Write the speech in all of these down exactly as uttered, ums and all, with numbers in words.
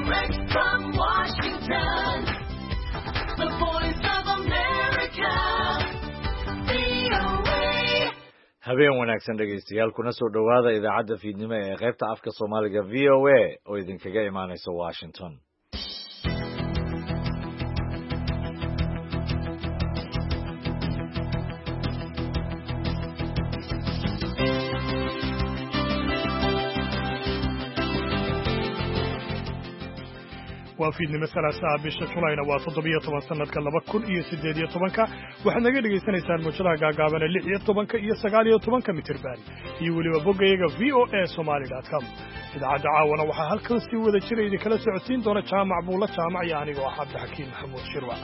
Direct from Washington, the voice of America, V O A. habeen wanaagsan dhegaystayaal kuna soo dhowaada idaacadda fiidnimo ee qaybta afka Soomaaliga V O A oo idinkaga imaanaysa Washington. waa fiidnimo salaasaa bisha Julayna waa toddobiyo toban sanadka laba kun iyo siddeed iyo tobanka waxaad naga dhagaysanaysaan muujadaha gaagaaban ee lix iyo tobanka iyo sagaal iyo tobanka mitirban iyo weliba boggayaga v o a somali dot com idaacadda caawana waxaa halkan si wada jira idinkala socodsiin doona jaamac buulla jaamac iyo anigoo ah cabdixakiin maxamuud shirwa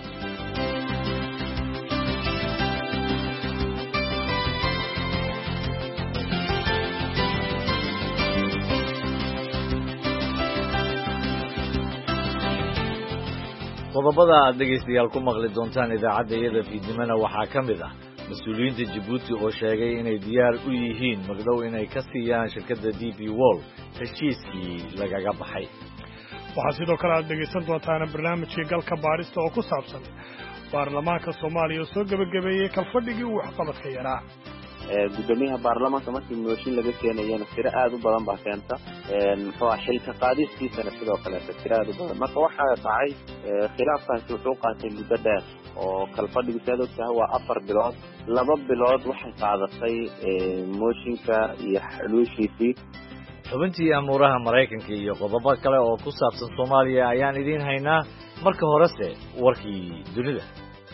qodobada aad dhegaystayaal ku maqli doontaan idaacadda iyada fiidnimona waxaa ka mid ah mas-uuliyiinta Djibouti oo sheegay inay diyaar u yihiin magdhow inay ka siiyaan shirkadda D P World heshiiskii lagaga baxay. waxaa sidoo kale aad dhegaysan doontaan barnaamijkii galka baarista oo ku saabsan baarlamaanka Soomaaliya oo soo gabagabeeyay kalfadhigii uu waxqabadka yaraa. gudoomiyaha baarlamaanka markii mooshin laga keenayana tiro aad u badan baa keenta muxuu ah xilka qaadistiisana sidoo kale tiro aad u badan marka waxaa dhacay khilaafkaasi wuxuu qaatay muddo dheer oo kalfadhigu saad ogtahay waa afar bilood laba bilood waxay qaadatay mooshinka iyo xaluushiisii. xubintii amuuraha Maraykanka iyo qodobo kale oo ku saabsan Soomaaliya ayaan idiin haynaa marka horese warkii dunida.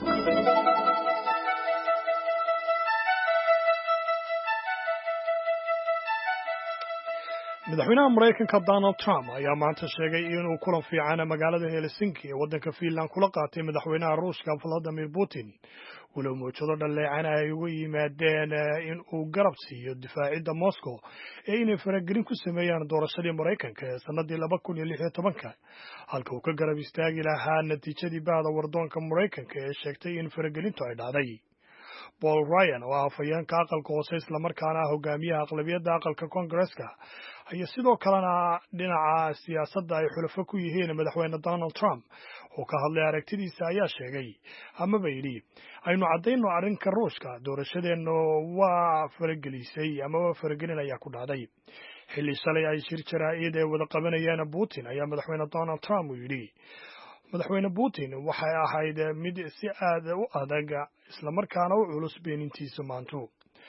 madaxweynaha Maraykanka Donald Trump ayaa maanta sheegay inuu kulan fiican magaalada Helsinki ee waddanka Finland kula qaatay madaxweynaha Ruushka Vladimir Putin walow muujado dhaleecan ay uga yimaadeen in uu garab siiyo difaacidda Moscow ee inay faragelin ku sameeyaan doorashadii Maraykanka ee sanadii laba kun iyo lix iyo tobanka halka uu ka garab istaagi lahaa natiijadii bahda wardoonka Maraykanka ee sheegtay in faragelintu ay dhacday. Paul Ryan oo ah afhayeenka aqalka hoose isla markaana ah hogaamiyaha aqlabiyadda aqalka Koongareeska ayaa sidoo kalena dhinaca siyaasadda ay xulafo ku yihiin madaxweyne Donald Trump oo ka hadlay aragtidiisa ayaa sheegay amaba yidhi aynu caddayno arrinka Ruushka doorashadeennu waa faragelisay amaba faragelin ayaa ku dhacday. xilli shalay ay shir jaraa'id ee wada qabanayeen Putin ayaa madaxweyne Donald Trump uu yidhi madaxweyne Putin waxay ahayd mid si aad u adag isla markaana u culus beenintiisa maantu.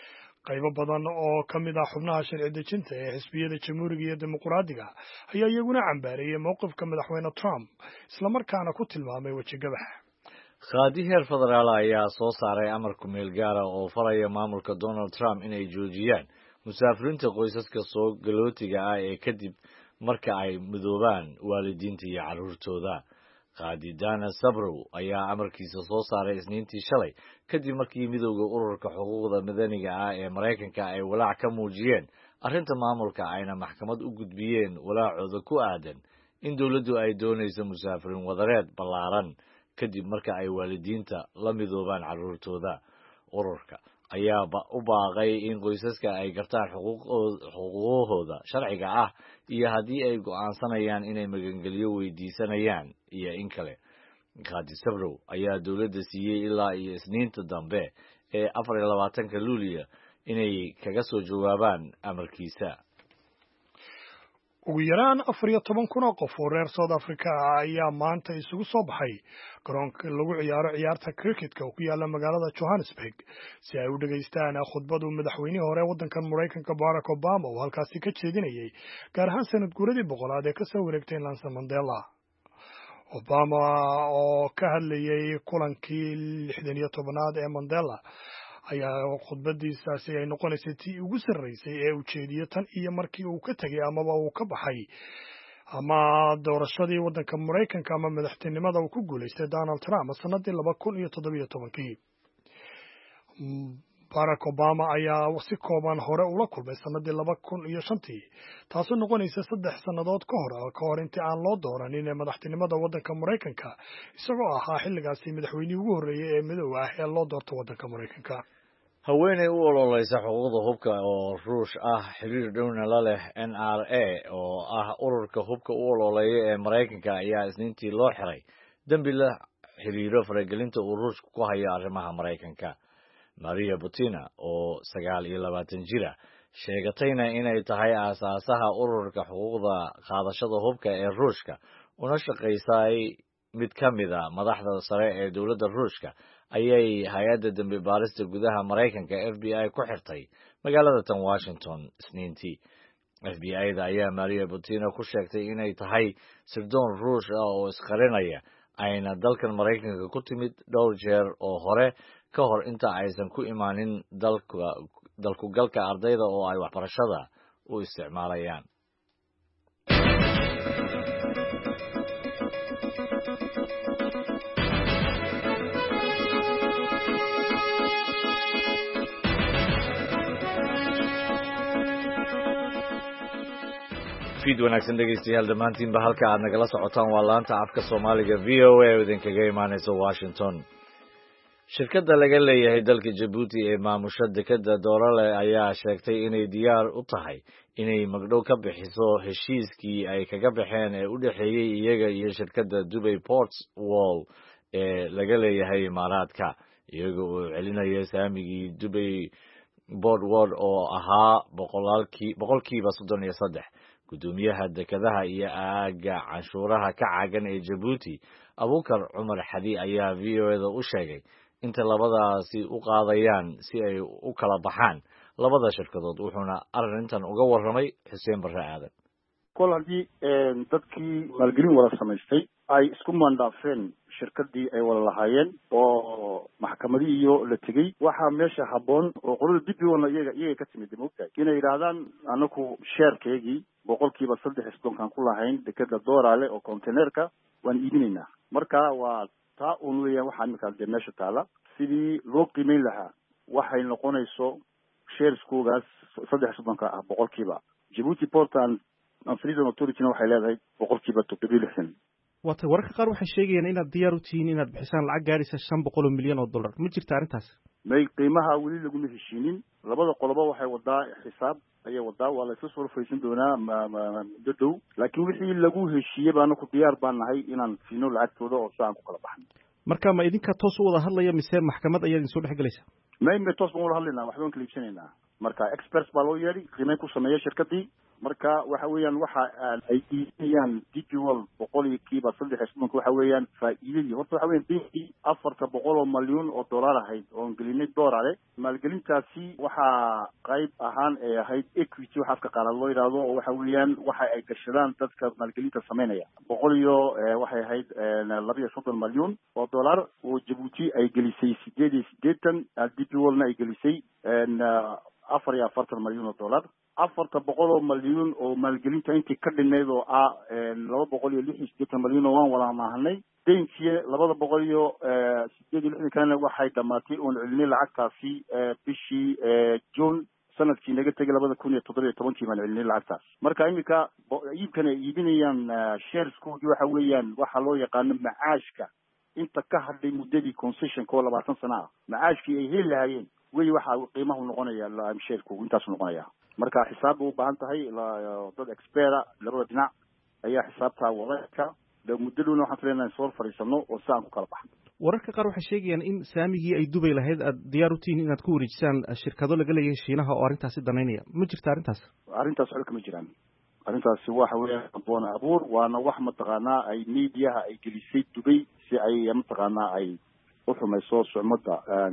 qaybo badan oo ka mid ah xubnaha sharci dejinta ee xisbiyada jamhuuriga iyo dimuqraadiga ayaa iyaguna cambaareeyay mowqifka madaxweyne Trump isla markaana ku tilmaamay wejigabax. qaadi heer federaal ayaa soo saaray amar ku meel gaara oo faraya maamulka Donald Trump inay joojiyaan musaafiriinta qoysaska soo galootiga ah ee kadib marka ay midoobaan waalidiinta iyo carruurtooda. qaadi Dana Sabrow ayaa amarkiisa soo saaray Isniintii shalay kadib markii midowga ururka xuquuqda madaniga ah ee Maraykanka ay walaac ka muujiyeen arrinta maamulka ayna maxkamad u gudbiyeen walaacooda ku aadan in dawladdu ay doonayso musaafiriin wadareed ballaaran kadib marka ay waalidiinta la midoobaan carruurtooda. ururka ayaa u baaqay in qoysaska ay gartaan xuquuqdooda sharciga ah iyo haddii ay go'aansanayaan inay magangelyo weydiisanayaan iyo in kale. qaadi Sabrow ayaa dawladda siiyey ilaa iyo Isniinta dambe ee afar iyo labaatanka Luulyo inay kaga soo jawaabaan amarkiisa. ugu yaraan afar iyo toban kun oo qof oo reer South Africa ayaa maanta isugu soo baxay garoonka lagu ciyaaro ciyaarta cricketka oo ku yaala magaalada Johannesburg si ay u dhageystaan khudbadu madaxweynihii hore waddankan Maraykanka Barack Obama oo halkaasi ka jeedinayay gaar ahaan sanad guuradii boqolaad ee ka soo wareegtay Nelson Mandela. Obama oo ka hadlayay kulankii lixdan iyo tobanaad ee Mandela ayaa khudbadiisaasi ay noqonaysay tii ugu sarreysay ee ujeediyo tan iyo markii uu ka tegay amaba uu ka baxay ama doorashadii waddanka Maraykanka ama madaxtinimada uu ku guulaystay Donald Trump sanadii laba kun iyo toddobiyo tobankii. Barack Obama ayaa si kooban hore ula kulmay sanadii laba kun iyo shantii taasoo noqonaysa saddex sannadood ka hor ka hor intii aan loo dooranin madaxtinimada waddanka Maraykanka isagoo ahaa xilligaasi madaxweynihii ugu horreeyay ee midow ah ee loo doorto waddanka Maraykanka. haweeney u ololeysa xuquuqda hubka oo ruush ah xiriir dhowna la leh N R A oo ah ururka hubka u ololeeya ee Maraykanka ayaa isniintii loo xiray dambi la xiriiro faragelinta uu ruushku ku hayo arrimaha Maraykanka. Maria Butina oo sagaal iyo labaatan jira sheegatayna inay tahay aasaasaha ururka xuquuqda qaadashada hubka ee ruushka una shaqaysay mid ka mid ah madaxda sare ee dowladda ruushka ayay hay-adda dambi baarista gudaha Maraykanka F B I ku xirtay magaalada tan Washington isniintii. F B I-da ayaa Maria Butina ku sheegtay inay tahay sirdoon ruush ah oo isqarinaya ayna dalkan Maraykanka ku timid dhowr jeer oo hore ka hor inta aysan ku imaanin dalka dalku galka ardayda oo ay waxbarashada u isticmaalayaan. Fiid wanaagsan dhegeystayaal dhammaantiinba halka aad nagala socotaan waa laanta afka Soomaaliga V O A oo idinkaga imaanaysa Washington. Shirkadda laga leeyahay dalka Djibouti ee maamusha dekedda Doorale ayaa sheegtay inay diyaar u tahay inay magdhow ka bixiso heshiiskii ay kaga baxeen ee u dhexeeyay iyaga iyo shirkadda Dubai Ports Wall ee laga leeyahay Imaaraadka, iyaga oo celinaya saamigii Dubai Port Wall oo ahaa boqolkiiba soddon iyo saddex. Gudoomiyaha dekedaha iyo aaga canshuuraha ka caagan ee Djibouti Abuukar Cumar Xadi ayaa V O A da u sheegay inta labadaasi u qaadayaan si ay u kala baxaan labada shirkadood, wuxuuna arrintan uga warramay Xuseen Barre Aadan. kol haddii dadkii maalgelin wada samaystay ay isku mandhaafeen shirkadii ay wada lahaayeen oo maxkamadii iyo la tegey, waxaa meesha habboon oo qolada dibbigoona iyaga iyaga ka timid moogtahay inay yidhaahdaan anaku sheerkeegii boqolkiiba saddex iyo soddonkaan ku lahayn dekeda Doorale oo containerka waan iibinaynaa. marka waa taa uun weeyaan waxaa iminkaa dee meesha taala sidii loo qiimeyn lahaa waxay noqonayso sheerskoogaas saddex iyo soddonka ah boqolkiiba. Djibouti Port and Freedom Authority waxay leedahay boqolkiiba toddoba iyo lixdan. waata wararka qaar waxay sheegayaan inaad diyaar u tihiin inaad bixisaan lacag gaaraysa shan boqol oo milyan oo dollar, ma jirta arrintaas? may qiimaha weli laguma heshiinin. labada qoloba waxay wadaa xisaab ayay wadaa, waa la isla soo faysan doonaa muddo dhow, laakiin wixii lagu heshiiyey baana ku diyaar baan nahay inaan siino lacagtooda oo si aan ku kala baxno. marka ma idinka toos u wada hadlaya mise maxkamad ayaa idin soo dhex gelaysa? may may toos baan wada hadlaynaa, waxbaan kala iibsanaynaa. marka experts baa loo yeedhay qiimeyn ku sameeya shirkadii. marka waxa weeyaan waxa ay iibinayaan digiwal boqolkiiba saddex iyo soddonka waxa weeyaan faa'iidadii. horta waxa weeyaan bixii afarta boqol oo malyan oo dollar ahayd oon gelinay Doorale. maalgelintaasi waxaa qayb ahaan ee ahayd equity waxa afka qaarad loo yidhaahdo, oo waxa weeyaan waxa ay gashadaan dadka maalgelinta sameynaya. boqol iyo waxay ahayd laba iyo soddon malyan oo dollar oo Djibouti ay gelisay sideed iyo siddeetan, digiwalna ay gelisay afar iyo afartan malyan oo dollar. afarta boqol oo malyan oo maalgelinta intii ka dhineyd oo ah laba boqol iyo lix iyo siddeetan malyan oo waan wada maahanay. deenkii labada boqol iyo sideed iyo lixdan kana waxay dhamaatay oon celinay lacagtaasi bishii June sanadkii naga tegay labada kun iyo toddoba iyo tobankii baan celinay lacagtaas. marka iminka iibkana iibinayaan shareskoodii waxa weeyaan waxa loo yaqaano macaashka inta ka hadhay muddadii concessionka oo labaatan sano ah, macaashkii ay heli lahaayeen wey waxa qiimahu noqonaya shareku intaasu noqonaya. marka xisaab u baahan tahay dad expert labada dhinac ayaa xisaabtaa wadaka muddaduna waxaan filaynaa soo fariisano oo si aan ku kala baxno. wararka qaar waxay sheegayaan in saamigii ay Dubai lahayd aad diyaar u tihiin inaad ku wareejisaan shirkado laga leeyahay Shiinaha oo arrintaasi danaynaya, ma jirta arrintaas? arrintaas xal kama jiraan. arrintaasi waxa weeyaan aboon abuur, waana wax mataqaanaa ay meediyaha ay gelisay Dubai si ay mataqaanaa ay u xumayso sumcadda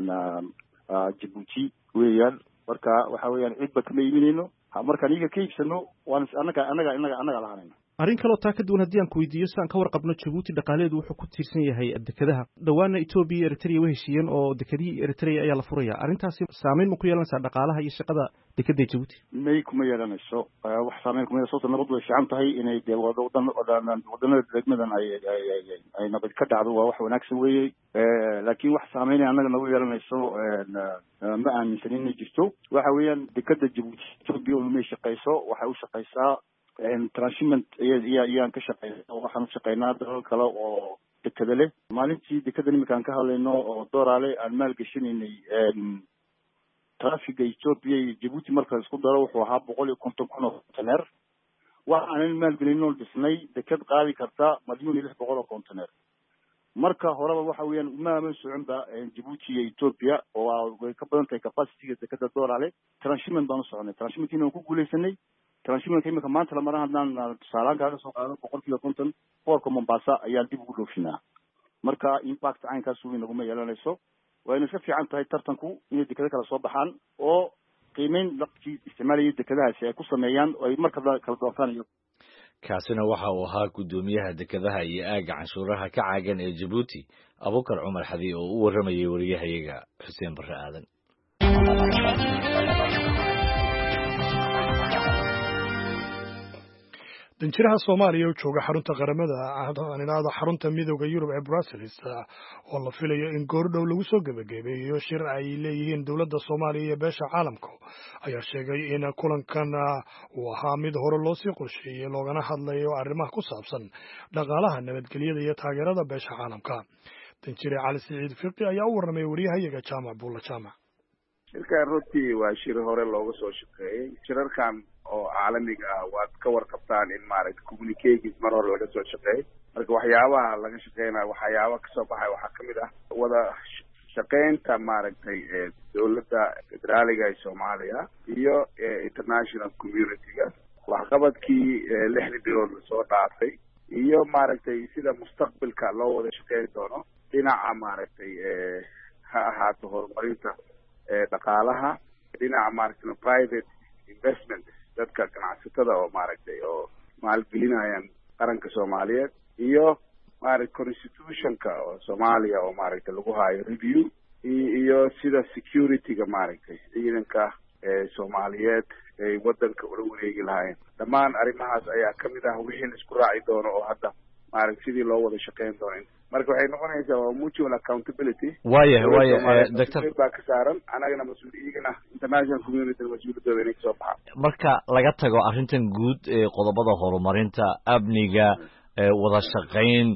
Djibouti weeyaan. marka waxa weeyaan cidba kama iibinayno, markaan iyaga ka iibsano waan anaga anaga anaga anaga lahaanayna. arrin kaloo taa ka duwan haddii aan ku weydiiyo si aan ka warqabno, Djibouti dhaqaaleedu wuxuu ku tiirsan yahay dekedaha. dhawaana Ethiopia iyo Eritrea way heshiiyeen oo dekedihii Eritrea ayaa la furaya. arrintaasi saameyn ma ku yeelanaysaa dhaqaalaha iyo shaqada dekedda Djibouti? may kuma yeelanayso, wax saameyn kuma yeelanayso. nabad way fiican tahay inay dee wadan wadanada degmadan ay ay nabad ka dhacdo, waa wax wanaagsan weeye. laakiin wax saameyn annaga nagu yeelanayso ma aaminsanin inay jirto. waxa weeyaan dekedda Djibouti Ethiopia oo may shaqayso, waxay u shaqaysaa transshipment iyaan ka shaqeynaa oo waxaan u shaqeynaa dalal kale oo dekeda leh. maalintii dekeda niminkaan ka hadlayno oo Doorale aan maal gashanaynay trafiga Ethiopia iyo Djibouti marka isku daro wuxuu ahaa boqol iyo konton kun oo container waxaan maalgelin oo dhisnay dekad qaadi karta milyan iyo lix boqol oo container marka horeba waxa weeyaan uma aman soconba Djibouti iyo Ethiopia oo way ka badan tahay capacity dekada doolale transshipment baan soconay transshipment inuu ku guuleysanay transshipment imika maanta la maran hadaan tusaalaan kaaga soo qaado boqol iyo konton porka Mombasa ayaa dib ugu dhoofinaa marka impact aynkaas weyn lagu yeelanayso waa inay ka fiican tahay tartanku in dekada kala soo baxaan oo qiimeyn laqti isticmaalaya dekadahaasi ay ku sameeyaan oo ay marka kala doortaan kaasina waxa uu ahaa gudoomiyaha dekadaha iyo aaga canshuuraha ka caagan ee Djibouti Abukar Cumar Xadi oo u waramayay wariyahayaga Xuseen Barre Aadan danjiraha Soomaaliya oo jooga xarunta qaramada aaninaada xarunta midowga Yurub ee Brussels oo la filayo in goor dhow lagu soo gabagabeeyo shir ay leeyihiin dawladda Soomaaliya iyo beesha caalamka ayaa sheegay in kulankan uu ahaa mid hore loo sii qorsheeyay loogana hadlayo arrimaha ku saabsan dhaqaalaha nabadgelyada iyo taageerada beesha caalamka danjire Cali Siciid Fiqi ayaa u warramay wariyahayaga Jaamac Buulla Jaamac shirka runtii waa shir hore looga soo shaqeeyay shirarkan oo caalamiga ah waad ka warqabtaan in maaragtay communications mar hore laga soo shaqeeyay marka waxyaabaha laga shaqeynayo waxyaabo ka soo baxay waxaa kamid ah wada shaqeynta maaragtay dawladda federaaliga ee Soomaaliya iyo international community-ga waxqabadkii lixdii bilood soo dhaafay iyo maaragtay sida mustaqbalka loo wada shaqeyn doono dhinaca maaragtay ha ahaato horumarinta dhaqaalaha dhinaca maaragtay private investment dadka ganacsatada oo maaragtay oo maalgelinayaan qaranka Soomaaliyeed iyo maaragtay constitutionka oo Soomaaliya oo maaragtay lagu hayo review iyo sida security-ga maaragtay ciidanka ee Soomaaliyeed ay wadanka u wareegi lahaayeen dhammaan arrimahaas ayaa kamid ah wixii la isku raaci doono oo hadda maaragtay sidii loo wada shaqeyn doono marka waxay noqonaysaa waa mutual accountability waayahay waayahay doctor baa ka saaran anagana mas'uuliyadna international community mas'uuliyadooda inay soo baxaan marka laga tago arrintan guud ee qodobada horumarinta amniga wada shaqeyn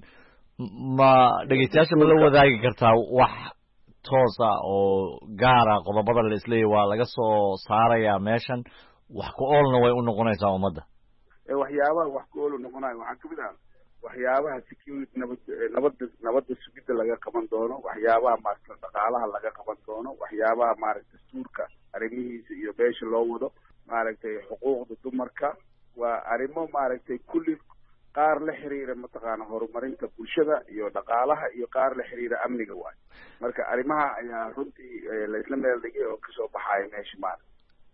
ma dhageystayaasha ma la wadaagi kartaa wax toos ah oo gaara qodobada la isleeyahay waa laga soo saarayaa meeshan wax ku oolna way u noqonaysaa ummadda waxyaabaha wax ku ool u noqonayo waxaa kamid ah waxyaabaha security nabad nabadda nabadda sugidda laga qaban doono waxyaabaha maaragtay dhaqaalaha laga qaban doono waxyaabaha maaragtay dastuurka arrimihiisa iyo beesha loo wado maaragtay xuquuqda dumarka waa arrimo maaragtay kulli qaar la xiriira mataqaana horumarinta bulshada iyo dhaqaalaha iyo qaar la xiriira amniga waay marka arrimaha ayaa runtii la isla meel dhigay oo kasoo baxaya meesha maaragtay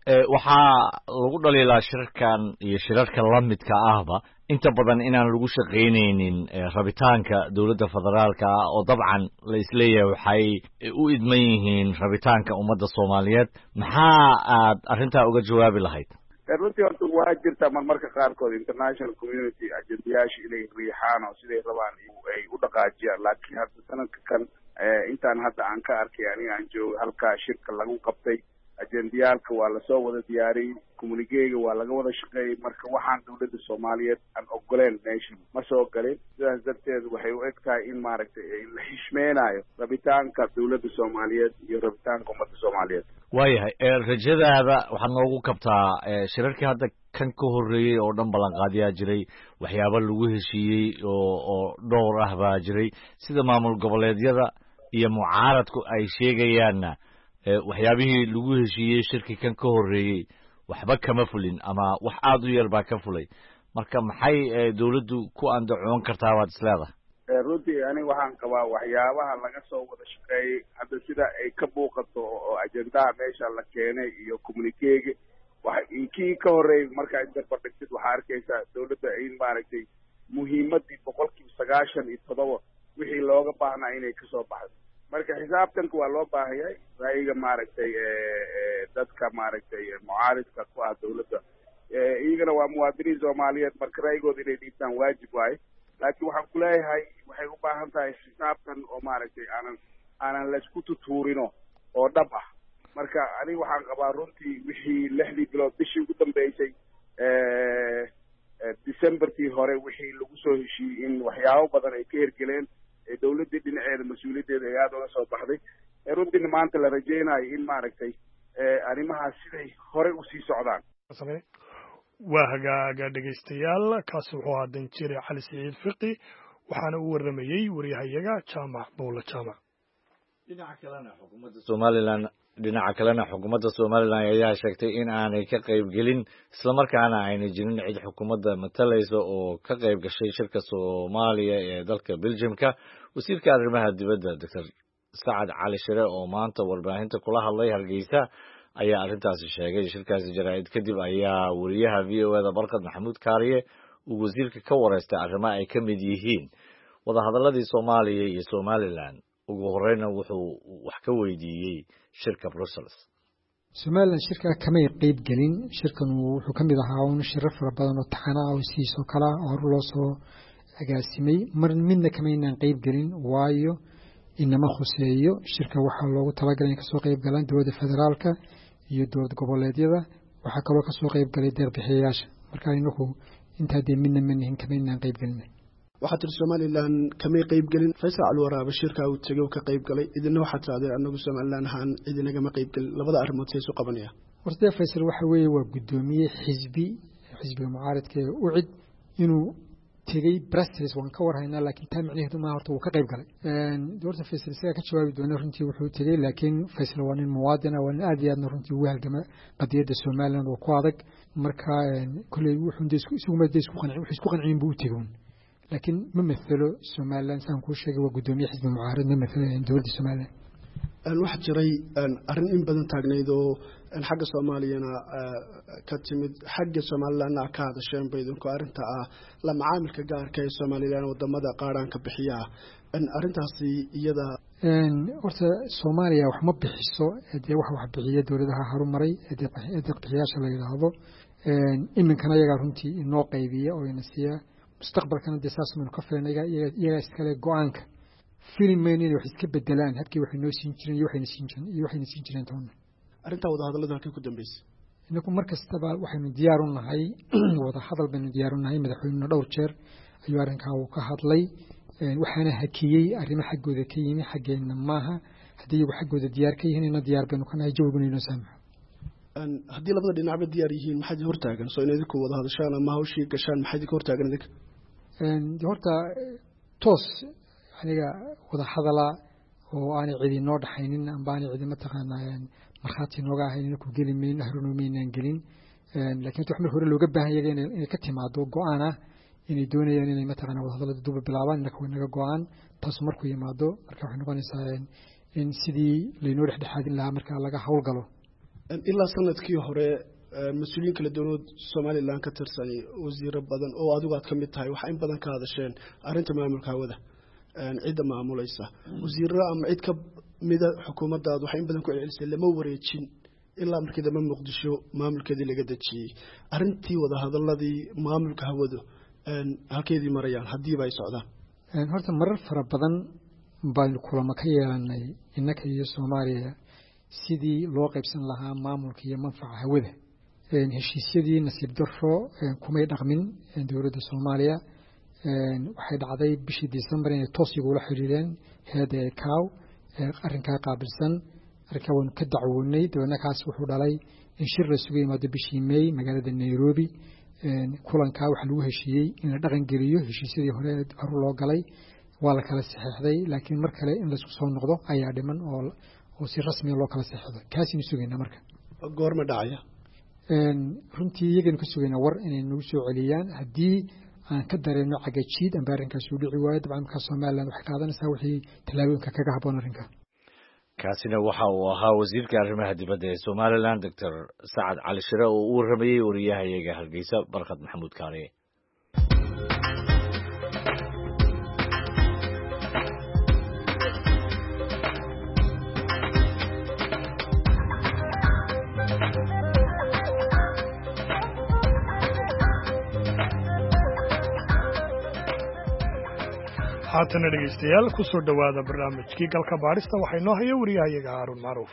waxaa lagu dhaliilaa shirarkan iyo shirarka la midka ahba inta badan inaan lagu shaqaynaynin rabitaanka dawladda federaalka ah oo dabcan la isleeyahay waxay u idman yihiin rabitaanka ummadda Soomaaliyeed maxaa aad arrintaa uga jawaabi lahayd runtii horta waa jirta marmarka qaarkood international community ajendayaasha inay riixaan oo siday rabaan ay u dhaqaajiyaan laakiin hadda sanadka kan intaan hadda aan ka arkay aniga aan joogo halkaa shirka lagu qabtay ajendayaalka waa lasoo wada diyaariyey communiquega waa laga wada shaqeeyey marka waxaan dawladda Soomaaliyeed aan ogoleen meesha ma soo galin sidaas darteed waxay u eg tahay in maaragtay la xishmeenayo rabitaanka dawladda Soomaaliyeed iyo rabitaanka ummadda Soomaaliyeed waayahay rajadaada waxaad noogu kabtaa shirarkii hadda kan ka horreeyey oo dhan ballanqaadyaa jiray waxyaabo lagu heshiiyey oo oo dhowr ah baa jiray sida maamul goboleedyada iyo mucaaradku ay sheegayaanna waxyaabihii lagu heshiiyey shirki kan ka horreeyey waxba kama fulin ama wax aad u yar baa ka fulay marka maxay dawladdu ku andacoon kartaa waad isleedahay runtii aniga waxaan qabaa waxyaabaha laga soo wada shaqeeyey hadda sida ay ka muuqato oo ajendaha meesha la keenay iyo communiquega kii ka horreeyey markaa isdarbardhigtid waxaa arkaysaa dawladda in maaragtay muhiimadii boqolkiiba sagaashan iyo todoba wixii looga baahnaa inay kasoo baxdo marka xisaabtanka waa loo baahayay ra'yiga maaragtay dadka maaragtay mucaaridka ku ah dawladda iyagana waa muwaadiniin Soomaaliyeed marka ra'yigooda inay dhiibtaan waajib waaye laakiin waxaan ku leeyahay waxay u baahan tahay xisaabtan oo maaragtay aanan aanan la isku tutuurino oo dhab ah marka aniga waxaan qabaa runtii wixii lixdii bilood bishii ugu dambeysay Decembertii hore wixii lagu soo heshiiyey in waxyaabo badan ay ka hergeleen dawladda dhinaceeda mas'uuliyaddeeda ay aad uga soo baxday runtii maanta la rajeynayo in maaragtay arrimahaas siday horey usii socdaan. waa hagaaga dhegaystayaal kaasi wuxuu ahaa danjire cali siciid fiqi waxaana u waramayey wariyahayaga jaamac buulla jaamac. dhinaca kalena xukuumadda somalilan dhinaca kalena xukuumadda somalilan ayaa sheegtay in aanay ka qaybgelin islamarkaana aynay jirin cid xukuumadda matalaysa oo ka qayb gashay shirka soomaaliya ee dalka Belgiumka. wasiirka arrimaha dibadda doctor Sacad Cali Shire oo maanta warbaahinta kula hadlay Hargeysa ayaa arrintaasi sheegay. shirkaasi jaraa'id kadib ayaa wariyaha V O A da Barkad Maxamuud Kaariye uu wasiirka ka wareystay arrimo ay ka mid yihiin wadahadaladii Soomaaliya iyo Somalilan. ugu horeyna wuxuu wax ka weydiiyey shirka Brussels. Somaliland shirka kamay qayb gelin. shirkan wuxuu ka mid ahaa un shirar fara badan oo taxana ah oo siiso kala oo hor loo soo agaasimay mar midna kamaynaan qayb gelin waayo inama khuseeyo. shirka waxaa loogu talagalay in kasoo qayb galaan dowladda federaalka iyo dowlad goboleedyada waxaa kaloo kasoo qayb galay deeq-bixiyayaasha. marka inagu intaa dee midna manihin kamaynaan qayb gelin. waxaa tiri Somaliland kamay qayb gelin. Faysal Alwaraab shirka uu tagay oo ka qayb galay idina waxaad tiraahday anagu Somaliland ahaan idina kama qayb gelin. labada arrimood say soo qabanaya. horta Faysal waxa weeye waa gudoomiye xisbi xisbiga mucaaradka ee U C I D inuu tagay Brussels waan ka warhaynaa laakiin taa macnaheedu ma horta uu ka qayb galay. een doorta Faysal isaga ka jawaabi doona runtii wuxuu tagay laakiin Faysal waa nin muwaadin ah waa aad iyo aad runtii u halgama qadiyada Somaliland oo ku adag. marka kulay wuxuu isku maday isku qancin wuxuu isku qancin buu tagay لكن ما مثله Somaliland سان كل شيء وقدومي حزب معارض ما مثله دولة Somaliland. أنا واحد جري أرن إن بدن تاجنيدو أن حق Somaliland كتمد حق Somaliland كهذا الشيء بيدون كأرن تا لما عامل كجار كي Somaliland ودمدا قارن كبحياة أن أرن تحصي يدا. أن أرت Somalia وحمد بحسه هدي واحد واحد بحياة دولتها هرم مري هدي هدي بحياة شلي هذا. أن إمن كان يجارونتي النوقي بيه أو ينسيه. مستقبل كان دساس من كفرنا يجا يجا استكلا جوانك فيلم مانين وحس كبدلان هبكي وحنا نسينجرين يوحنا نسينجرين يوحنا نسينجرين تون. أنت وضع هذا اللي ذاك كده بس. إنكم مركز تبع وحنا ديارنا هاي وضع هذا بين ديارنا هاي مدحونا دور شر أيوارن كاو كهاد لي وحنا هكيي أرينا حقو ذكيين حقين معها هدي وحقو ذا ديار كي هنا ديار بينو كنا يجوبوني نسامح. أن هدي لبض اللي نعبد دياريين ما حد يهرتاجن سو إن ذيك وضع هذا شان ما هو شيء كشان ما حد يهرتاجن ذيك. أن هرتا توس يعني وضع هذا لا وأنا عيد نور حينين أم باني عيد متقنا يعني مرخاتي نوجا هين نكون جيلين من نهرون من نجيلين لكن تحمل هور اللي جبها هي يعني كتير مع دو جوانا يعني دون يعني متقنا وضع هذا الدوب بالعوان نكون نجا جوان تصمر كوي مع دو مركب إحنا قاني ساين إن سيدي لنور إحدى حد الله مركب لقى حول قلو. إلا سنة كيو هراء مسؤولين كل دولة Somaliland كترسني وزير بدن أو عدوات كم يتهاي وحين بدن كهذا الشيء أرنت ما عمل كهذا عيد ما عمل إيسا وزير أم عيد كب مدى حكومة داد وحين بدن كل إنسان لما وريتشين إلا أمر كذا ما مقدشوا ما عمل كذا اللي قدت شيء أرنتي وده هذا الذي ما عمل كهذا هكذا مريان هدي باي سعدا. هرت مرة فر بدن بالكل مكيا إنك هي Soomaaliya sidii loo qaybsan lahaa maamulka iyo manfaca hawada. een heshiisyadii nasiib darro kumay dhaqmin dowladda Soomaaliya. een waxay dhacday bishii December inay toos ugu la xiriireen hay'adda I C A O arrinka qaabilsan arrinka wan ka dacwoonay dowladda kaas wuxuu dhalay in shir la sugay maada bishii May magaalada Nairobi. een kulanka waxa lagu heshiiyey in la dhaqan geliyo heshiisyadii hore hor loo galay waa la kala saxiixday laakiin mar kale in la isku soo noqdo ayaa dhiman oo oo si rasmi ah loo kala saxiixdo kaasina sugayna marka goorma dhacaya een runtii iyaga ka sugayna war inay nagu soo celiyaan hadii aan ka dareeno cagajiid aan baarinka soo dhici waayo dabcan ka Soomaaliland wax qaadanaysaa wixii talaabooyinka kaga haboon arrinka. kaasina waxa uu ahaa wasiirka arrimaha dibadda ee Somaliland doctor Sacad Cali Shire oo uu waramayay wariyahayaga Hargeysa Barkad Maxamuud Kaariye. haatana dhegeystayaal ku soo dhawaada barnaamijkii galka baarista waxay noo haya wariyahayaga Haarun Macruuf.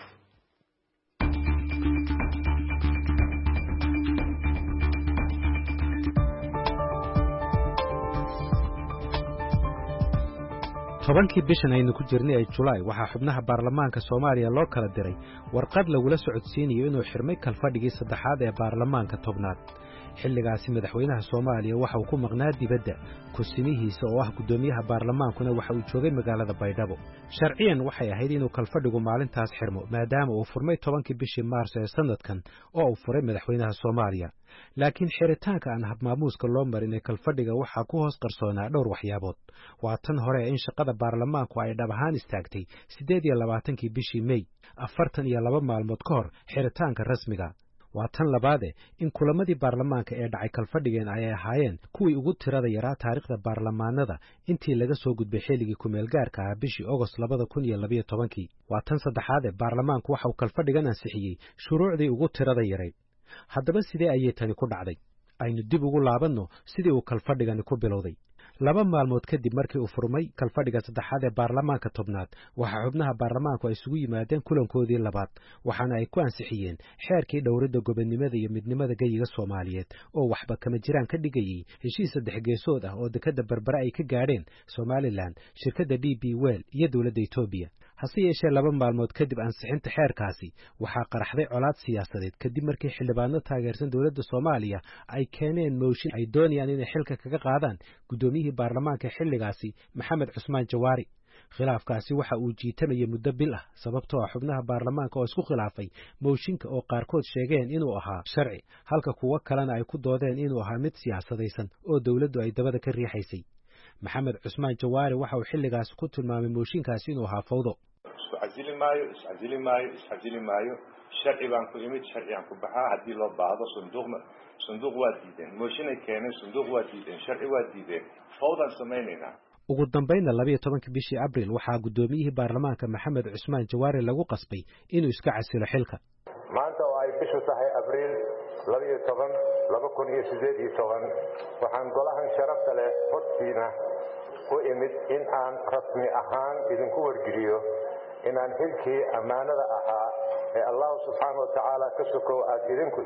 tobankii bishan aynu ku jirnay ee Julaay waxaa xubnaha baarlamaanka Soomaaliya loo kala diray warqad lagula socodsiinayo inuu xirmay kalfadhigii saddexaad ee baarlamaanka tobnaad xilligaasi madaxweynaha Soomaaliya waxa uu ku maqnaa dibadda kusinihiisa oo ah gudoomiyaha baarlamaankuna waxa uu joogay magaalada Baydhabo sharciyan waxay ahayd inuu kalfadhigu maalintaas xirmo maadaama uu furmay tobankii bishii Maarso ee sanadkan oo uu furay madaxweynaha Soomaaliya laakiin xiritaanka aan habmaamuuska loo marin ee kalfadhiga waxaa ku hoos qarsoonaa dhowr waxyaabood waa tan hore in shaqada baarlamaanku ay dhab ahaan istaagtay siddeed iyo labaatankii bishii May afartan iyo laba maalmood ka hor xiritaanka rasmiga waa tan labaade in kulamadii baarlamaanka ee dhacay kalfadhigeen ay ahaayeen kuwii ugu tirada yaraa taariikhda baarlamaanada intii laga soo gudbay xilligii kumeel gaarka ah bishii August labada kun iyo laba iyo tobankii waa tan saddexaade baarlamaanku waxa uu kalfadhigan ansixiyey shuruucdii ugu tirada yarayd haddaba sidee ayay tani ku dhacday aynu dib ugu laabanno sidii uu kalfadhigani ku bilowday laba maalmood kadib markii uu furmay kalfadhiga saddexaad ee baarlamaanka tobnaad waxaa xubnaha baarlamaanku ay isugu yimaadeen kulankoodii labaad waxaana ay ku ansixiyeen xeerkii dhowridda gobonnimada iyo midnimada geyiga Soomaaliyeed oo waxba kama jiraan ka dhigayay heshiis saddex geesood ah oo dekada Berbera ay ka gaadheen Somaliland shirkadda D B Well iyo dawladda Itoobiya hase yeeshee laba maalmood kadib ansixinta xeerkaasi waxaa qaraxday colaad siyaasadeed kadib markii xildhibaano taageersan dawladda Soomaaliya ay keeneen mooshin ay doonayaan inay xilka kaga qaadaan gudoomiyihii baarlamaanka xilligaasi Maxamed Cusmaan Jawaari khilaafkaasi waxa uu jiitamayay muddo bil ah sababtoo ah xubnaha baarlamaanka oo isku khilaafay mooshinka oo qaarkood sheegeen inuu ahaa sharci halka kuwa kalena ay ku doodeen inuu ahaa mid siyaasadaysan oo dawladdu ay dabada ka riixaysay Maxamed Cusmaan Jawaari waxa uu xilligaas ku tilmaamay mooshinkaasi inuu ahaa fawdo isku casili maayo is casili maayo is casili maayo sharci baan ku imid sharci aan ku baxaa haddii loo baahdo sanduuqna sanduuq waa diideen mooshin ay keeneen sanduuq waa diideen sharci waa diideen fawdaan samaynaynaa ugu dambayna laba iyo tobankii bishii Abriil waxaa gudoomiyihii baarlamaanka Maxamed Cusmaan Jawaari lagu qasbay inuu iska casilo xilka maanta oo ay bishu tahay Abriil laba iyo toban laba kun iyo siddeed iyo toban waxaan golahan sharafta leh hortiina ku imid in aan rasmi ahaan idinku wargeliyo inaan xilkii ammaanada ahaa ee Allah subhanahu wa ta'ala ka sokow aad idinku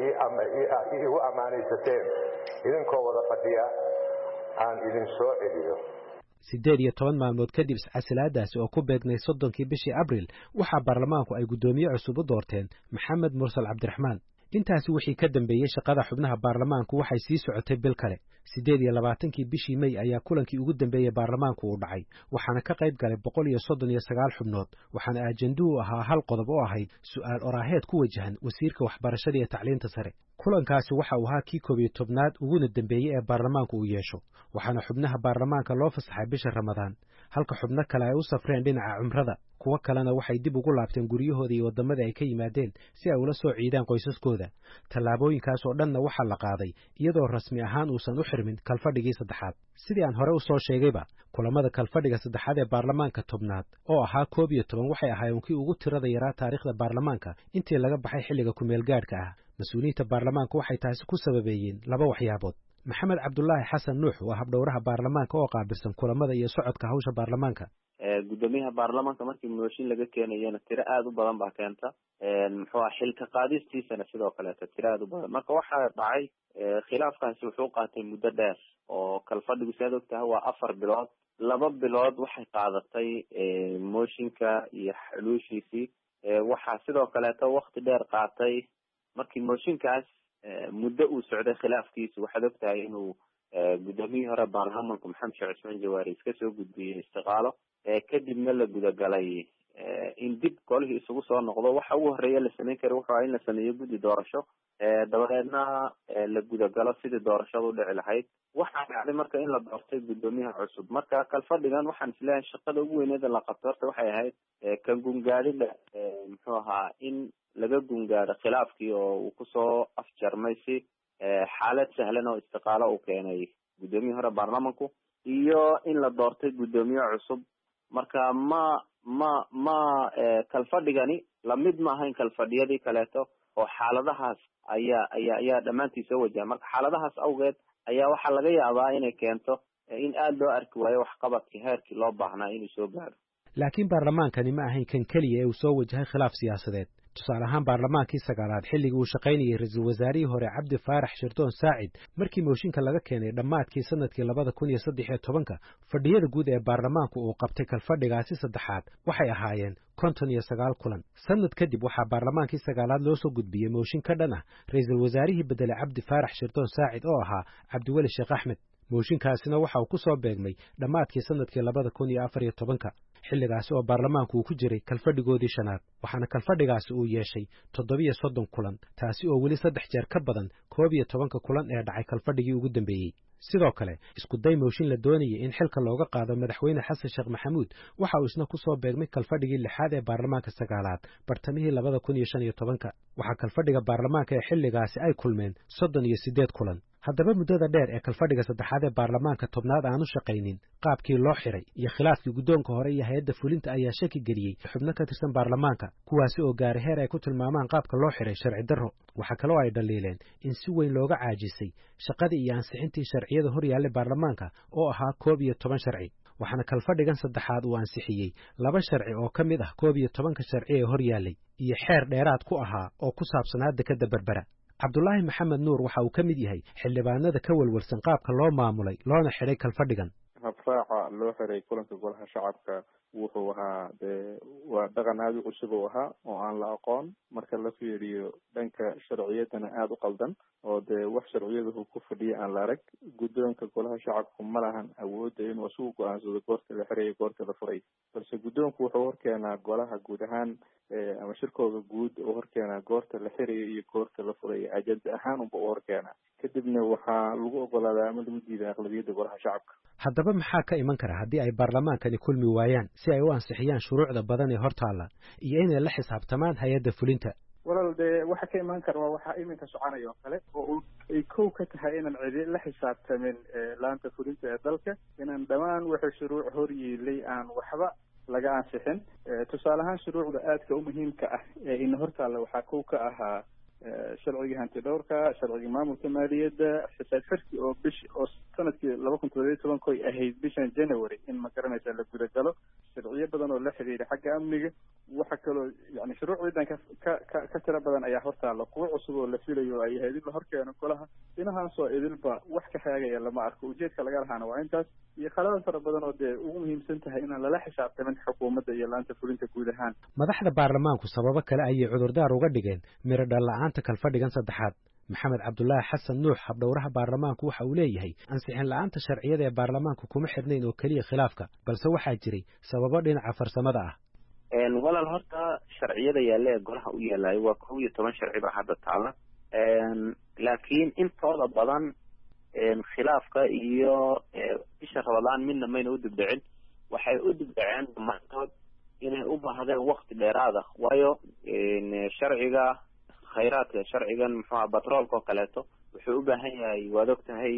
iigu ammaanaysateen idinkoo wada fadhiya aan idin soo celiyo siddeed iyo toban maalmood kadib casilaadaasi oo ku beegnay soddonkii bishii Abriil waxaa baarlamaanku ay gudoomiye cusub u doorteen Maxamed Mursal Cabdiraxmaan intaasi wixii ka dambeeyay shaqada xubnaha baarlamaanku waxay sii socotay bil kale siddeed iyo labaatankii bishii May ayaa kulankii ugu dambeeyay baarlamaanku uu dhacay waxaana ka qayb galay boqol iyo soddon iyo sagaal xubnood waxaana ajanduhu ahaa hal qodob oo ahayd su'aal oraaheed ku wajahan wasiirka waxbarashada iyo tacliinta sare kulankaasi waxa uu ahaa kii koob iyo tobnaad uguna dambeeyay ee baarlamaanku uu yeesho waxaana xubnaha baarlamaanka loo fasaxay bisha Ramadaan halka xubno kale ay u safreen dhinaca cumrada kuwa kalena waxay dib ugu laabteen guryahooda iyo wadamada ay ka yimaadeen si ay ula soo ciidaan qoysaskooda tallaabooyinkaas oo dhanna waxaa la qaaday iyadoo rasmi ahaan uusan u xirmin kalfadhigii saddexaad sidii aan hore u soo sheegayba kulamada kalfadhiga saddexaad ee baarlamaanka tobnaad oo ahaa koob iyo toban waxay ahaayeen kii ugu tirada yaraa taariikhda baarlamaanka intii laga baxay xilliga kumeel gaadhka ah mas-uuliyiinta baarlamaanka waxay taasi ku sababeeyeen laba waxyaabood maxamed cabdullaahi xasan nuux waa habdhowraha baarlamaanka oo qaabilsan kulamada iyo socodka hawsha baarlamaanka gudoomiyaha baarlamaanka markii mooshin laga keenayana tiro aada u badan baa keenta muxuu ah xilka qaadistiisana sidoo kaleeto tiro aada u badan marka waxaa dhacay khilaafkaasi wuxuu qaatay muddo dheer oo kalfadhigu si aad ogtahay waa afar bilood laba bilood waxay qaadatay mooshinka iyo xuluushiisii waxaa sidoo kaleeto wakti dheer qaatay markii mooshinkaas muddo uu socday khilaafkiisa waxaad ogtahay inuu gudoomiyihii hore baarlamaanka maxamed sheekh cusmaan jawaari iska soo gudbiyey istiqaalo kadibna la gudagalay in dib golihii isugu soo noqdo waxa ugu horeeya la samayn kara wuxuu in la sameeyo guddi doorasho dabadeedna la gudagalo sidii doorashada u dhici lahayd waxaa dhacday marka in la doortay gudoomiyaha cusub marka kalfadhigan waxaan isleeyahay shaqada ugu weyneeda la qabto horta waxay ahayd kan gungaadhida muxuu ahaa in laga gungaadho khilaafkii oo uu kusoo afjarmay si xaalad sahlan oo istiqaalo uu keenay gudoomiyihii hore baarlamanku iyo in la doortay gudoomiye cusub marka ma ma ma kalfadhigani lamid ma ahayn kalfadhiyadii kaleeto oo xaaladahaas ayaa ayaa ayaa dhammaantii soo wajaha marka xaaladahaas awgeed ayaa waxaa laga yaabaa inay keento in aada loo arki waayo waxqabadkii heerkii loo baahnaa inuu soo gaadho laakiin baarlamaankani ma ahayn kan keliya ee uu soo wajahay khilaaf siyaasadeed tusaale ahaan baarlamaankii sagaalaad xilligii uu shaqaynayay ra-iisul wasaarihii hore cabdi faarax shirdoon saacid markii mooshinka laga keenay dhammaadkii sanadkii labada kun iyo saddex iyo tobanka fadhiyada guud ee baarlamaanku uu qabtay kalfadhigaasi saddexaad waxay ahaayeen konton iyo sagaal kulan sanad kadib waxaa baarlamaankii sagaalaad loo soo gudbiyey mooshin ka dhan ah ra-iisul wasaarihii bedelay cabdi faarax shirdoon saacid oo ahaa cabdiweli sheekh axmed mooshinkaasina waxa uu ku soo beegmay dhammaadkii sanadkii labada kun iyo afar iyo tobanka xilligaasi oo baarlamaanku uu ku jiray kalfadhigoodii shanaad waxaana kalfadhigaasi uu yeeshay toddobiyo soddon kulan taasi oo weli saddex jeer ka badan koob iyo tobanka kulan ee dhacay kalfadhigii ugu dambeeyey sidoo kale isku day mooshin la doonayay in xilka looga qaado madaxweyne xasan sheekh maxamuud waxa uu isna ku soo beegmay kalfadhigii lixaad ee baarlamaanka sagaalaad bartamihii labada kun iyo shan iyo tobanka waxaa kalfadhiga baarlamaanka ee xilligaasi ay kulmeen soddon iyo siddeed kulan haddaba muddada dheer ee kalfadhiga saddexaad ee baarlamaanka tobnaad aanu shaqaynin qaabkii loo xiray iyo khilaafkii guddoonka hore iyo hay-adda fulinta ayaa shaki geliyey xubno ka tirsan baarlamaanka kuwaasi oo gaaray heer ay ku tilmaamaan qaabka loo xiray sharci darro waxaa kaloo ay dhaliileen in si weyn looga caajisay shaqadii iyo ansixintii sharciyada hor yaallay baarlamaanka oo ahaa koob iyo toban sharci waxaana kalfadhigan saddexaad uu ansixiyey laba sharci oo ka mid ah koob iyo tobanka sharci ee hor yaallay iyo xeer dheeraad ku ahaa oo ku saabsanaa dekadda berbera cabdulaahi maxamed nuur waxa uu ka mid yahay xildhibaanada ka welwelsan qaabka loo maamulay loona xidhay kalfadhigan habraaca loo xiray kulanka golaha shacabka wuxuu ahaa dee waa dhaqan aada u cusub uu ahaa oo aan la aqoon marka la fiiriyo dhanka sharciyadana aada u qaldan oo dee wax sharciyadahu ku fadhiya aan la arag guddoonka golaha shacabku ma lahan awoodda inuu isugu go-aansado goorta la xirayo goorta la furay balse guddoonku wuxuu horkeenaa golaha guud ahaan ama shirkooda guud oo horkeenaa goorta la xirayo iyo goorta la furayo ajenda ahaan unba u horkeenaa kadibna waxaa lagu ogolaadaa ama lagu diidaa aqlabiyadda golaha shacabka haddaba maxaa ka iman kara haddii ay baarlamaankani kulmi waayaan si ay u ansixiyaan shuruucda badan ee hortaalla iyo inay la xisaabtamaan hay-adda fulinta walaal dee waxa ka imaan kara waa waxaa iminka soconaya oo kale oo ay kow ka tahay inaan cidi la xisaabtamin laanta fulinta ee dalka inaan dhammaan wixii shuruuc hor yiilay aan waxba laga ansixin tusaale ahaan shuruucda aadka u muhiimka ah ee ina hortaalla waxaa kow ka ahaa sharcigii hanti dhowrka sharcigii maamulka maaliyadda xisaab xirki oo bish oo sanadkii laba kun toddobiyo tobanka ay ahayd bishan january in ma garanaysa la gudagalo sharciyo badan oo la xiriira xagga amniga waxa kaloo yani shuruuc ciidan ka ka ka tira badan ayaa hortaalla kuwo cusub oo la filayo oo ay ahayd in la horkeeno golaha dhinahaasoo idilba wax ka haagaya lama arko ujeedka laga lahaana waa intaas iyo khaladaad fara badan oo dee ugu muhiimsan tahay inaan lala xisaabtamin xukuumadda iyo laanta fulinta guud ahaan madaxda baarlamaanku sababo kale ayay cudurdaar uga dhigeen miro dhalla-aanta kalfadhigan saddexaad maxamed cabdulaahi xasan nuux habdhowraha baarlamaanku waxa uu leeyahay ansixin la-aanta sharciyada ee baarlamaanku kuma xidhnayn oo keliya khilaafka balse waxaa jiray sababo dhinaca farsamada ah walaal horta sharciyada yaalla ee golaha u yaalayo waa kow iyo toban sharci baa hadda taala laakiin intooda badan khilaafka iyo bisha rabadaan midna mayna u dibdhicin waxay u dibdhaceen dhammaantood inay u baahdeen wakti dheeraada waayo sharciga khayraadka sharcigan muxuuha batroolka oo kaleeto wuxuu u baahan yahay waad og tahay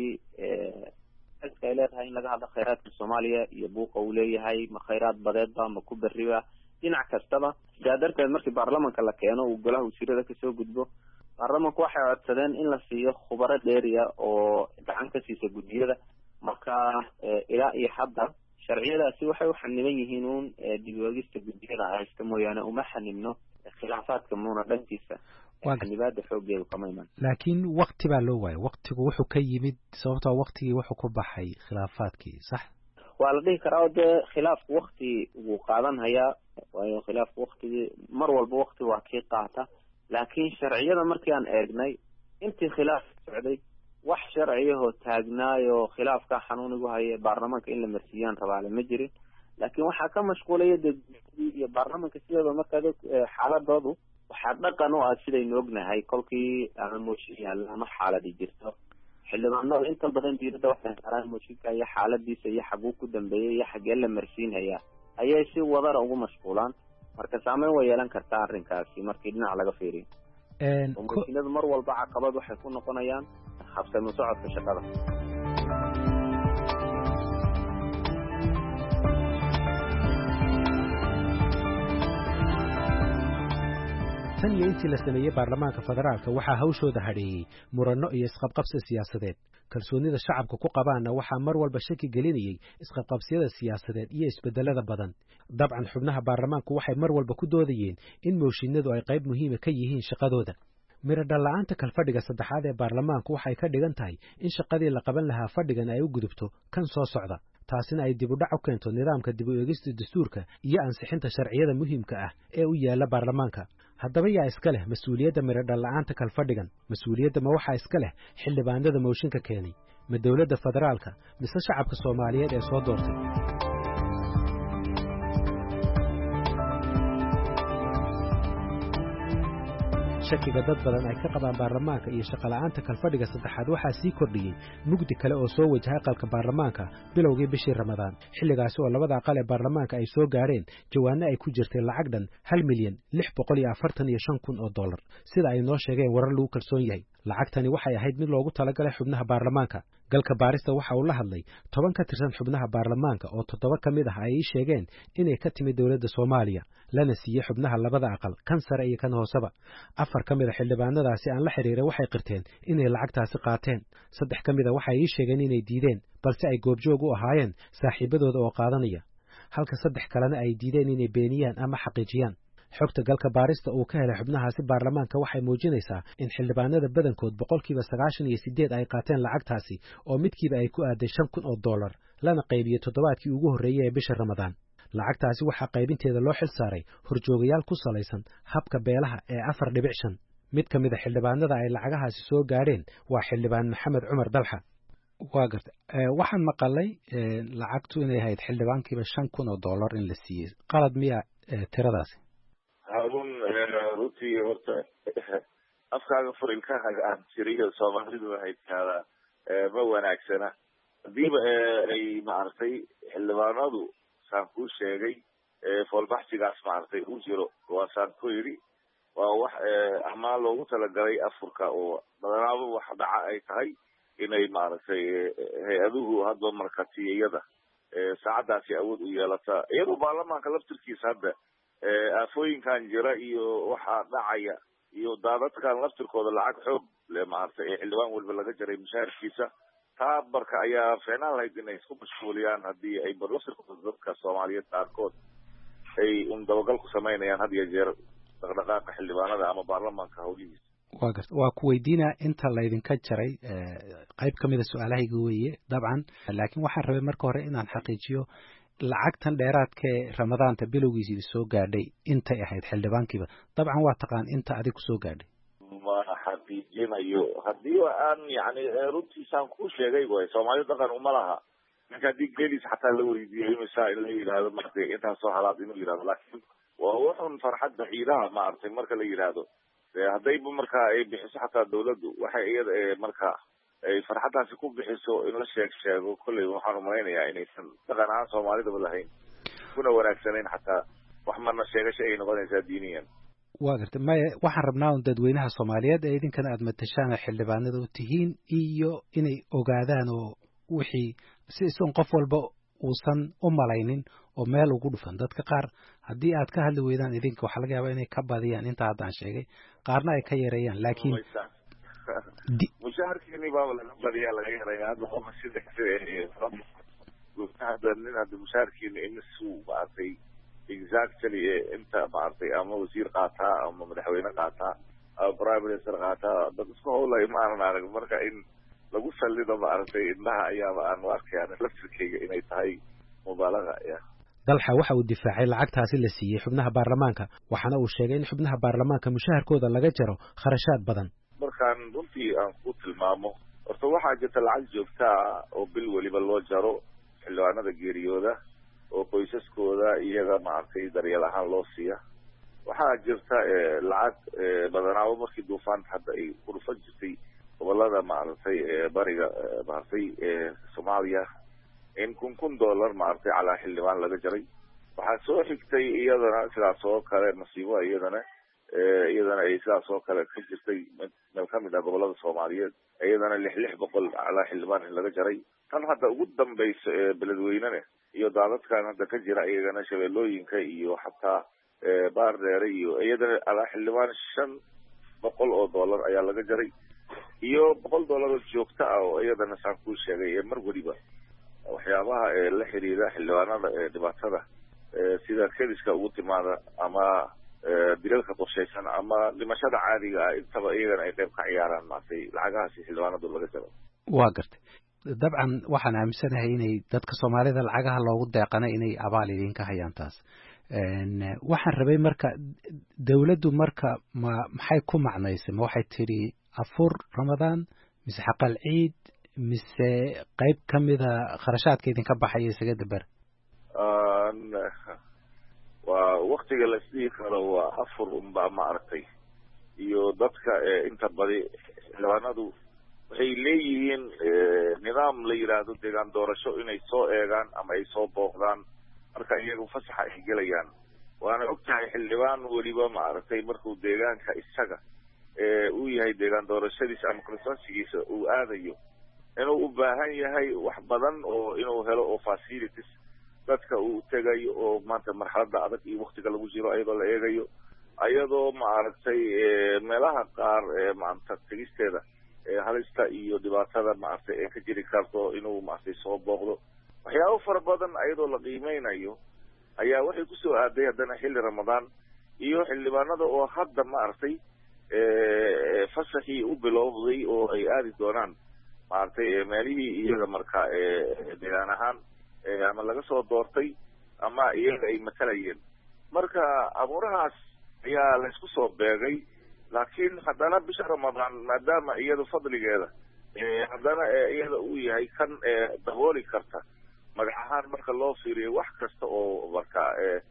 aska ay leedahay in laga hadlo khayraadka soomaaliya iyo buuqa uu leeyahay ma khayraad badeedba ma ku berriba dhinac kastaba sidaa darteed markii baarlamanka la keeno uu golaha wasiirada kasoo gudbo baarlamanku waxay codsadeen in la siiyo khubaro dheeriya oo gacan ka siisa guddiyada marka ilaa iyo hadda sharciyadaasi waxay u xaniban yihiin uun dib-u-eegista guddiyada haysta mooyaane uma xanibno khilaafaadka muuna dhankiisa xanibaada xoogeedu kama iman laakiin wakti baa loo waayay waktigu wuxuu ka yimid sababtoo waktigii wuxuu ku baxay khilaafaadkii sax waa la dhihi karaa oo dee khilaafku wakti wuu qaadan hayaa waayo khilaafku waktigii mar walba wakti waa kii qaata laakiin sharciyada markii aan eegnay intii khilaaf socday wax sharciyahoo taagnaayo khilaafka xanuunigu haya baarlamaanka in la marsiiyaan rabaale ma jirin laakiin waxaa ka mashquulaya dee iyo baarlamanka sideeda markaa xaaladoodu waxaa dhaqan u ah sidaynu ognahay kolkii ama mooshin yaalla ama xaaladii jirto xildhibaanada inta badan diirada waxay saaraan mooshinka iyo xaaladiisa iyo xaguu ku dambeeyay iyo xagee la marsiinhaya ayay si wadara ugu mashquulaan marka saameyn way yeelan kartaa arrinkaasi markii dhinac laga fiiriyo mooshinadu mar walba caqabad waxay ku noqonayaan habsami socodka shaqada tan iyo intii la sameeyey baarlamaanka federaalka waxaa hawshooda hadheeyey muranno iyo isqabqabsi siyaasadeed kalsoonida shacabka ku qabaanna waxaa mar walba shaki gelinayey isqabqabsiyada siyaasadeed iyo isbedelada badan dabcan xubnaha baarlamaanku waxay mar walba ku doodayeen in mooshinadu ay qayb muhiima ka yihiin shaqadooda miro dhalla-aanta kalfadhiga saddexaad ee baarlamaanku waxay ka dhigan tahay in shaqadii la qaban lahaa fadhigan ay u gudubto kan soo socda taasina ay dib u dhac u keento nidaamka dib u eegista dastuurka iyo ansixinta sharciyada muhiimka ah ee u yaala baarlamaanka haddaba yaa iska leh mas-uuliyadda miro dhalla-aanta kalfadhigan mas-uuliyadda ma waxaa iska leh xildhibaanada mooshinka keenay ma dowladda federaalka mise shacabka soomaaliyeed ee soo doortay shakiga dad badan ay ka qabaan baarlamaanka iyo shaqola'aanta kalfadhiga saddexaad waxaa sii kordhiyey mugdi kale oo soo wajahay aqalka baarlamaanka bilowgii bishii ramadaan xilligaasi oo labada aqal ee baarlamaanka ay soo gaareen jawaano ay ku jirtay lacag dhan hal milyan lix boqol iyo afartan iyo shan kun oo dollar sida ay noo sheegeen warar lagu kalsoon yahay lacagtani waxay ahayd mid loogu talagalay xubnaha baarlamaanka galka baarista waxa uu la hadlay toban ka tirsan xubnaha baarlamaanka oo toddoba ka mid ah ay ii sheegeen inay ka timid dowladda soomaaliya lana siiyey xubnaha labada aqal kan sare iyo kan hooseba afar ka mid a xildhibaanadaasi aan la xiriiray waxay qirteen inay lacagtaasi qaateen saddex ka mid a waxay ii sheegeen inay diideen balse ay goobjoog u ahaayeen saaxiibadooda oo qaadanaya halka saddex kalena ay diideen inay beeniyaan ama xaqiijiyaan xogta galka baarista uu ka helay xubnahaasi baarlamaanka waxay muujinaysaa in xildhibaanada badankood boqolkiiba sagaashan iyo sideed ay qaateen lacagtaasi oo midkiiba ay ku aaday shan kun oo dollar lana qaybiyey toddobaadkii ugu horreeyey ee bisha ramadaan lacagtaasi waxaa qaybinteeda loo xil saaray horjoogayaal ku salaysan habka beelaha ee afar dhibic shan mid ka mid a xildhibaanada ay lacagahaasi soo gaadheen waa xildhibaan maxamed cumar dalxa waa garta waxaan maqalay lacagtu inay ahayd xildhibaankiiba shan kun oo dollar in la siiyey qalad miya tiradaasi harun runtii horta afkaaga furilkaaga aan tiriyo soomaalidu waxay tihaadaa ma wanaagsana hadiiba ay maaragtay xildhibaanadu saan kuu sheegay foolbaxsigaas maaragtay u jiro waa saan ku yidhi waa wax amaa loogu talagalay afurka oo badanaaba wax dhaca ay tahay inay maaragtay hay-aduhu hadba markatiyada saacadaasi awood u yeelataa iyadoo baarlamaanka laftirkiisa hadda aafooyinkan jira iyo waxaa dhacaya iyo daadadkan laftirkooda lacag xoog le maaragtay ee xildhibaan walba laga jaray mushaharkiisa taa marka ayaa fiicnaan lahayd inay isku mashquuliyaan haddii ay laftirkooda dadka soomaaliyeed qaarkood ay un dabagal ku samaynayaan had iyo jeer dhaqdhaqaaqa xildhibaanada ama baarlamaanka hawlihiisa waa garta waa ku weydiinaa inta laydinka jaray qayb ka mid a su-aalahayga weeye dabcan laakiin waxaan rabay marka hore inaan xaqiijiyo lacagtan dheeraadka ee ramadaanta bilowgiisii soo gaadhay intay ahayd xildhibaankiiba dabcan waa taqaan inta adig ku soo gaadhay ma xaqiijinayo haddii aan yani runtiisaan ku sheegay way soomaali dhaqan uma laha ninka haddii gelis xataa la weydiiyo imisa in la yidhaahdo maaragtay intaasoo halaad inuu yidhahdo laakiin waa wuxun farxadda ciidaha maaragtay marka la yidhaahdo haddayba markaa ay bixiso xataa dawladdu waxay iyada markaa ay farxaddaasi ku bixiso in la sheeg sheego kolley waxaan umalaynayaa inaysan dhaqan ahaan soomaalidaba lahayn kuna wanaagsanayn xataa wax marna sheegasha ay noqonaysaa diiniyan waa garta maya waxaan rabnaa un dadweynaha soomaaliyeed ee idinkana aada matashaan xildhibaanada u tihiin iyo inay ogaadaan oo wixii si isun qof walba uusan u malaynin oo meel ugu dhufan dadka qaar haddii aad ka hadli weydaan idinka waxaa laga yaabaa inay ka badiyaan inta haddaan sheegay qaarna ay ka yareeyaan laakiin mushaharkiini baaba laga badiyaa laga yaraya hadda qofa sida hadda nin hadda mushaharkiina imisuu maaragtay exactly inta maaragtay ama wasiir qaataa ama madaxweyne qaataa ama prime minister qaataa dad isku howlay ma aanan arag marka in lagu salido maaragtay indhaha ayaaba aan u arkayaan laftirkayga inay tahay mubaalaga ya dalxa waxa uu difaacay lacagtaasi la siiyey xubnaha baarlamaanka waxaana uu sheegay in xubnaha baarlamaanka mushaharkooda laga jaro kharashaad badan markaan runtii aan ku tilmaamo horta waxaa jirta lacag joogtaa oo bil weliba loo jaro xildhibaanada geeriyooda oo qoysaskooda iyaga maaragtay daryeel ahaan loo siiya waxaa jirta lacag badanaabo markii duufaanta hadda ay ku dhufan jirtay gobolada maaragtay bariga maaragtay soomaaliya in kun kun dollar maaragtay calaa xildhibaan laga jaray waxaa soo xigtay iyadana sidaas oo kale masiibo iyadana iyadana ay sidaas oo kale ka jirtay meel kamid ah gobolada soomaaliyeed iyadana lix lix boqol calaa xildhibaan in laga jaray tan hadda ugu dambaysa beledweynene iyo daadadkan hadda ka jira iyagana shabeellooyinka iyo xataa baar dheere iyo iyadana calaa xildhibaan shan boqol oo dollar ayaa laga jaray iyo iyo boqol dollar oo joogto ah oo iyadana saan kuu sheegay ee mar weliba waxyaabaha ee la xiriira xildhibaanada ee dhibaatada sida kediska ugu timaada ama dilalka qorshaysan ama dhimashada caadiga ah intaba iyagana ay qayb ka ciyaaraan maartay lacagahaasi xildhibaanadu laga jaro. waa gartay dabcan waxaan aaminsanahay inay dadka soomaalida lacagaha loogu deeqana inay abaal idinka hayaan taas waxaan rabay marka dawladdu marka ma maxay ku macnaysay ma waxay tidhi afur ramadaan mise xaqal ciid mise qayb ka mida kharashaadka idinka baxaya isaga dabar waa waktiga la isdhihi karo waa afur unba ma aragtay iyo dadka inta badi xildhibaanadu waxay leeyihiin nidaam la yidhaahdo deegaan doorasho inay soo eegaan ama ay soo booqdaan marka iyagu fasaxa ay gelayaan waana ogtahay xildhibaan weliba ma aragtay markuu deegaanka isaga uu yahay deegaan doorashadiisa ama constituencygiisa uu aadayo inuu u baahan yahay wax badan oo inuu helo oo facilities dadka uu tegayo oo maanta marxaladda adag iyo waktiga lagu jiro ayadoo la eegayo ayadoo ma aragtay meelaha qaar maanta tegisteeda halista iyo dhibaatada maaragtay ee ka jiri karto inuu maaragtay soo booqdo waxyaabo fara badan ayadoo la qiimeynayo ayaa waxay kusoo aaday haddana xilli ramadaan iyo xildhibaanada oo hadda maaragtay fasaxii u bilowday oo ay aadi doonaan maaragtay meelihii iyaga marka deegaan ahaan ama laga soo doortay ama iyaga ay matalayeen marka abuurahaas ayaa laysku soo beegay laakiin haddana bisha ramadaan maadaama iyada fadligeeda haddana iyada uu yahay kan dabooli karta magac ahaan marka loo fiiriyo wax kasta oo marka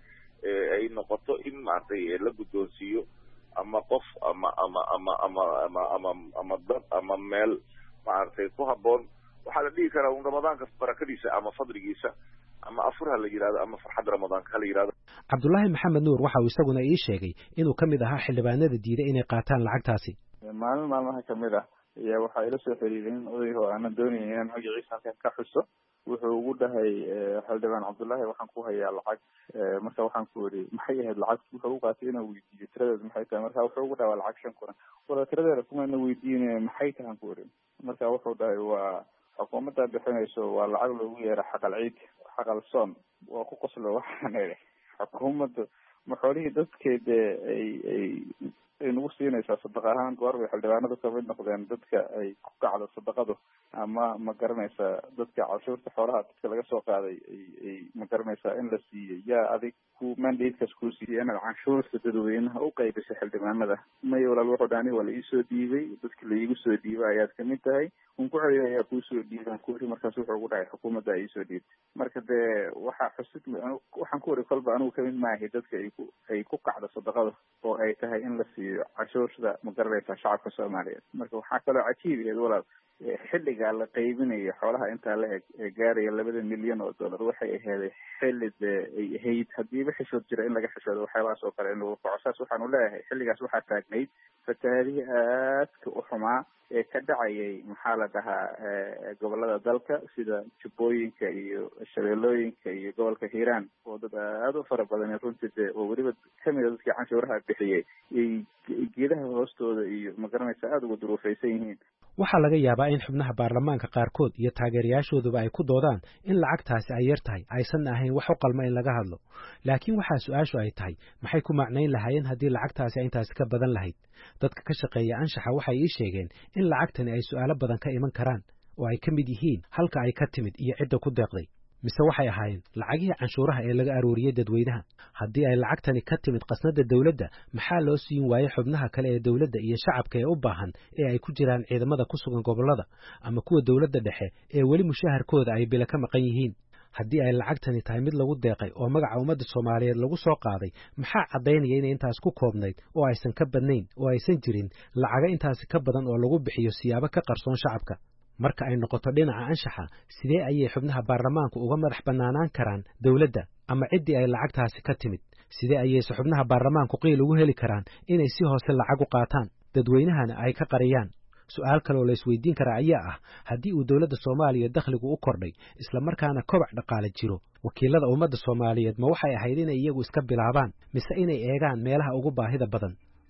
ay noqoto in maaragtay la guddoonsiiyo ama qof ama ama ama ama ama ama ama dad ama meel maaragtay ku habboon waxaa la dhihi karaa un ramadaanka barakadiisa ama fadligiisa ama afurha la yidhahdo ama farxadda ramadaanka ha la yidhahdo cabdullaahi maxamed nuur waxa uu isaguna ii sheegay inuu ka mid ahaa xildhibaanada diiday inay qaataan lacagtaasi maalin maalmaha kamid ah ayaa waxaa ila soo xiriireen oday oo aanan doonayay inaan magaciisa halkan ka xuso wuxuu ugu dhahay xildhibaan cabdullaahi waxaan ku hayaa lacag marka waxaan ku yidhi maxay ahayd lacag wuxuu u qaatay inaan weydiiyo tiradeedu maxay tahay marka wuxuu ugu dhahay waa lacag shan kuran wala tiradeeda kumaana weydiin maxay tahan ku yidhi marka wuxuu dhahay waa xukuumadda bixinayso waa lacag loogu yeera xaqal ciid xaqal soon waa ku qoslo waxaan idhi xukuumadda ma xoolihii dadkeeda ay ay ay nagu siinaysaa sadaqa ahaan goor bay xildhibaanadu kamid noqdeen dadka ay ku kacdo sadaqadu ama ma garanaysaa dadka cashuurta xoolaha dadka laga soo qaaday ay ay ma garanaysaa in la siiyey yaa adig ku mandatekas kuu siiyey inaad canshuurta dadweynaha u qaybisay xildhibaanada may walaal wuxuu dhani waa la iisoo dhiibay dadka laiigu soo dhiibay ayaad kamid tahay un ku celiya ayaa kuusoo dhiiban ku iri markaas wuxuu ugu dhahay xukuumadda ay iisoo dhiibtay marka dee waxaa xusid waxaan ku iri kolba anigu kamid maahay dadka ay ku ay ku kacdo sadaqada oo ay tahay in la siiyo cashuurta ma garanaysaa shacabka soomaaliyeed marka waxaa kaloo cajiib aheed walaal xilligaa la qaybinayo xoolaha intaa la eg ee gaaraya labada milyan oo dollar waxay aheeday xilli dee ay ahayd hadiiba xishood jira in laga xishoodo waxyaabahaas oo kale in lagu kaco saas waxaanu leeyahay xilligaas waxaa taagnayd fatahaadihii aadka u xumaa ee ka dhacayay maxaa la dhahaa gobolada dalka sida jubbooyinka iyo shabeellooyinka iyo gobolka hiiraan oo dad aada u fara badan runtii dee oo weliba kamida dadkii canshuuraha bixiyey ay geedaha hoostooda iyo ma garanaysa aada uga duruufaysan yihiin waxaa laga yaabaa in xubnaha baarlamaanka qaarkood iyo taageerayaashooduba ay ku doodaan in lacagtaasi ay yar tahay aysan ahayn wax u qalma in laga hadlo laakiin waxaa su-aashu ay tahay maxay ku macnayn lahaayeen haddii lacagtaasi intaasi ka badan lahayd dadka ka shaqeeya anshaxa waxay ii sheegeen in lacagtani ay su'aalo badan ka iman karaan oo ay ka mid yihiin halka ay ka timid iyo cidda ku deeqday mise waxay ahaayeen lacagihii canshuuraha ee laga arooriyey dadweynaha haddii ay lacagtani ka timid qasnada dawladda maxaa loo siin waayey xubnaha kale ee dawladda iyo shacabka ee u baahan ee ay ku jiraan ciidamada ku sugan gobollada ama kuwa dawladda dhexe ee weli mushaharkooda ay bila ka maqan yihiin haddii ay lacagtani tahay mid lagu deeqay oo magaca ummadda soomaaliyeed lagu soo qaaday maxaa caddaynaya inay intaas ku koobnayd oo aysan ka badnayn oo aysan jirin lacaga intaasi ka badan oo lagu bixiyo siyaabo ka qarsoon shacabka marka ay noqoto dhinaca anshaxa sidee ayay xubnaha baarlamaanku uga madax bannaanaan karaan dawladda ama ciddii ay lacagtaasi ka timid sidee ayayse xubnaha baarlamaanku qiil ugu heli karaan inay si hoose lacag u qaataan dadweynahana ay ka qariyaan su-aal kaleoo la isweydiin karaa ayaa ah haddii uu dawladda soomaaliya dakhligu u kordhay isla markaana kobac dhaqaale jiro wakiilada ummadda soomaaliyeed ma waxay ahayd inay iyagu iska bilaabaan mise inay eegaan meelaha ugu baahida badan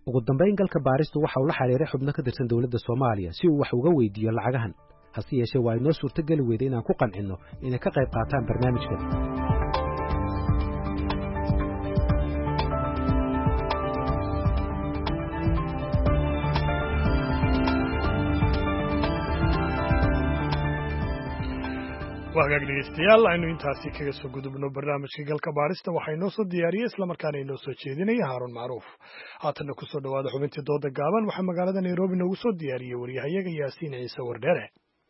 ugu dambayn galka baaristu waxa uu la xiriiray xubno ka tirsan dowladda Soomaaliya si uu wax uga weydiiyo lacagahan hase yeeshee waa inoo suurtagali weyday inaan ku qancinno inay ka qayb qaataan barnaamijkan wagaag dhegeystayaal aynu intaasi kaga soo gudubno barnaamijka galka baarista waxaa inoo soo diyaariyey islamarkaana inoo soo jeedinaya haaruun macruuf haatanna kusoo dhawaada xubintii dooda gaaban waxaa magaalada nairobi noogu soo diyaariyey waryahayaga yaasiin ciise wardheere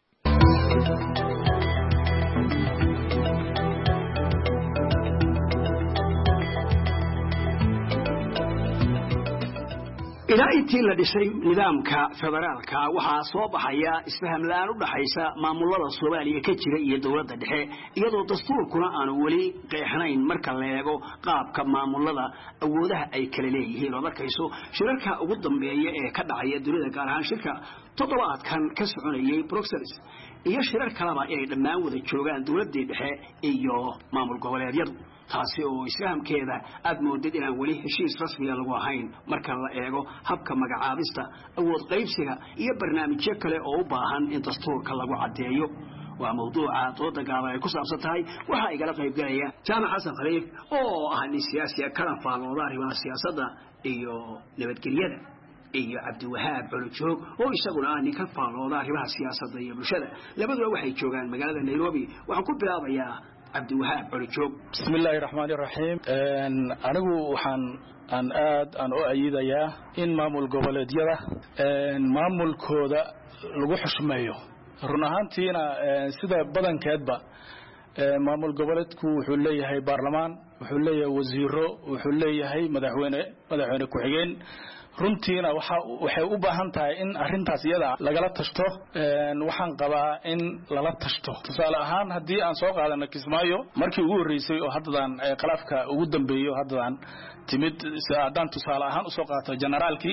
ilaa intii la dhisay nidaamka federaalka waxaa soo baxaya isfaham la'aan u dhaxaysa maamulada Soomaaliya ka jira iyo dawladda dhexe iyadoo dastuurkuna aanu wali qeexnayn marka la eego qaabka maamulada awoodaha ay kala leeyihiin oo markayso shirarka ugu dambeeya ee ka dhacaya dunida gaar ahaan shirka toddobaadkan ka soconayay Brussels iyo shirar kalaba ay dhammaan wada joogaan dawladda dhexe iyo maamul goboleedyadu taasi oo islaamkeeda aad moodid inaan wali heshiis rasmi ah lagu ahayn marka la eego habka magacaabista awood qaybsiga iyo barnaamijyo kale oo u baahan in dastuurka lagu cadeeyo waa mawduuca dooda gaaban ay ku saabsan tahay waxa igala qayb galaya Jaamac Xasan Khaliif oo ah nin siyaasi kala faalooda arrimaha siyaasadda iyo nabadgelyada iyo Cabdiwahaab Culujoog oo isaguna nin ka faalooda arrimaha siyaasadda iyo bulshada labaduba waxay joogaan magaalada Nairobi waxaan ku bilaabayaa Cabdiwahaab Culujoog bismillaahir rahmaanir rahiim een anigu waxaan aan aad aan u ayidayaa in maamul goboleedyada een maamulkooda lagu xushmeeyo run ahaantiina sida badankeedba maamul goboleedku wuxuu leeyahay baarlamaan wuxuu leeyahay wasiiro wuxuu leeyahay madaxweyne madaxweyne ku xigeen runtiina waxa waxay u baahan tahay in arintaas iyada lagala tashto een waxaan qabaa in lala tashto tusaale ahaan hadii aan soo qaadano Kismaayo markii ugu horeysay oo haddan qalafka ugu dambeeyo haddan timid saadan tusaale ahaan u soo qaato generaalkii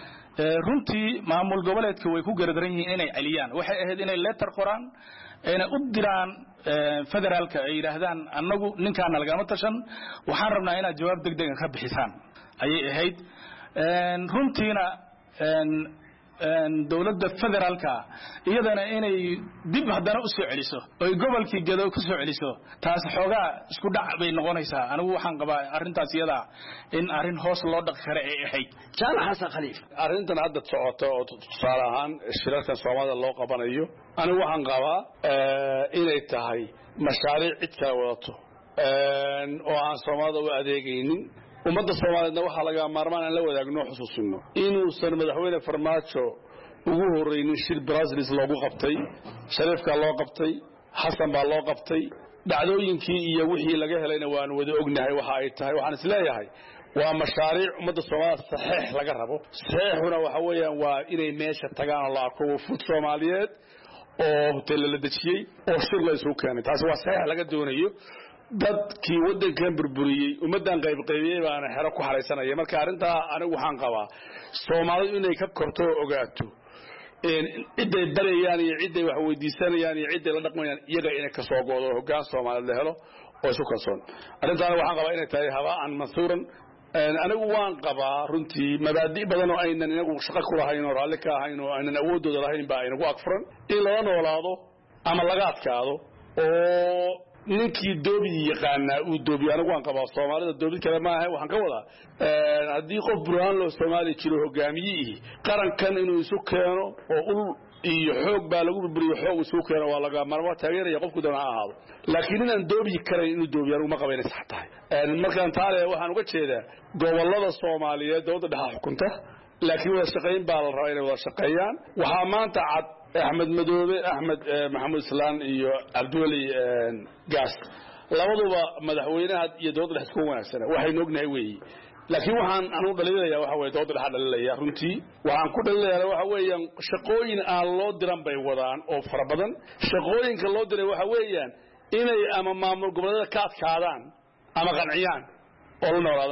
runtii maamul goboleedka way ku gardaran yihiin inay caliyaan waxay ahayd inay letter qoraan ayna u diraan federaalka ay yiraahdaan annagu ninkaan lagama tashan waxaan rabnaa inaad jawaab degdeg ah ka bixisaan ayay ahayd een runtiina een een dawladda federaalka iyadana inay dib haddana u soo celiso oo gobolkii Gadow ku soo celiso taas xoogaa isku dhac bay noqonaysaa anigu waxaan qabaa arintaas iyada in arin hoos loo dhaqi karo ay ahayd Jaamac Xasan Khaliif arintan hadda socoto oo tusaale ahaan shirarka Soomaalida loo qabanayo anigu waxaan qabaa inay tahay mashaariic cid kale wadato een oo aan Soomaalida u adeegaynin ummadda Soomaaliyeedna waxa laga maarmaan in la wadaagno xusuusino inuu san madaxweyne Farmaajo ugu horeeyay shir Brussels loogu qabtay Shariifka loo qabtay Xasan baa loo qabtay dhacdooyinkii iyo wixii laga helayna waan wada ognahay waxa ay tahay waxaan isleeyahay waa mashaariic ummadda Soomaaliyeed saxiix laga rabo saxiixuna waxa weeyaan waa inay meesha tagaan la arko fud Soomaaliyeed oo hotel la dejiyay oo shir la isku keenay taas waa saxiix laga doonayo dadkii wadankan burburiyay ummadan qayb qaybiyay baana xero ku xareysanaya marka arinta anigu waxaan qabaa Soomaalidu inay ka korto ogaato in ciday barayaan iyo ciday wax weydiisanayaan iyo ciday la dhaqmayaan iyaga inay ka soo goodo hoggaan Soomaaliyeed la helo oo isu kalsoon arintan waxaan qabaa inay tahay habaan mansuuran anigu waan qabaa runtii mabaadi badan oo aynan inagu shaqo ku lahayn oo raali ka ahayn oo aynan awoodooda lahayn baa inagu agfuran in la noolaado ama laga adkaado oo ninkii doobi yaqaana uu doobi anigu waan qabaa Soomaalida doobi kale ma aha waxaan ka wadaa ee hadii qof burhaan loo Soomaali jiro hogaamiyay qarankan inuu isu keeno oo ul iyo xoog baa lagu burburiyo xoog isu keeno waa laga marmo taageeraya qofku dana ahaado laakiin inaan doobi kale inuu doobi anigu ma qabayna sax tahay ee markaan taale waxaan uga jeedaa gobolada Soomaaliyeed dawladda dhexe xukunta laakiin wada shaqeyn baa la rabaa inay wada shaqeeyaan waxa maanta cad أحمد مدوبي أحمد محمود سلام iyo Abdulli Gas labaduba madaxweynaha iyo dawladda dhexe ku wanaagsan waxay noognahay weey laakiin waxaan anu dhaliilaya waxa weey dawladda dhexe dhaliilaya runtii waxaan ku dhaliilaya waxa weeyaan shaqooyin aan loo diran bay wadaan oo fara badan shaqooyinka loo diray waxa weeyaan inay ama maamul goboleedka ka adkaadaan ama qanciyaan oo la noolaadaan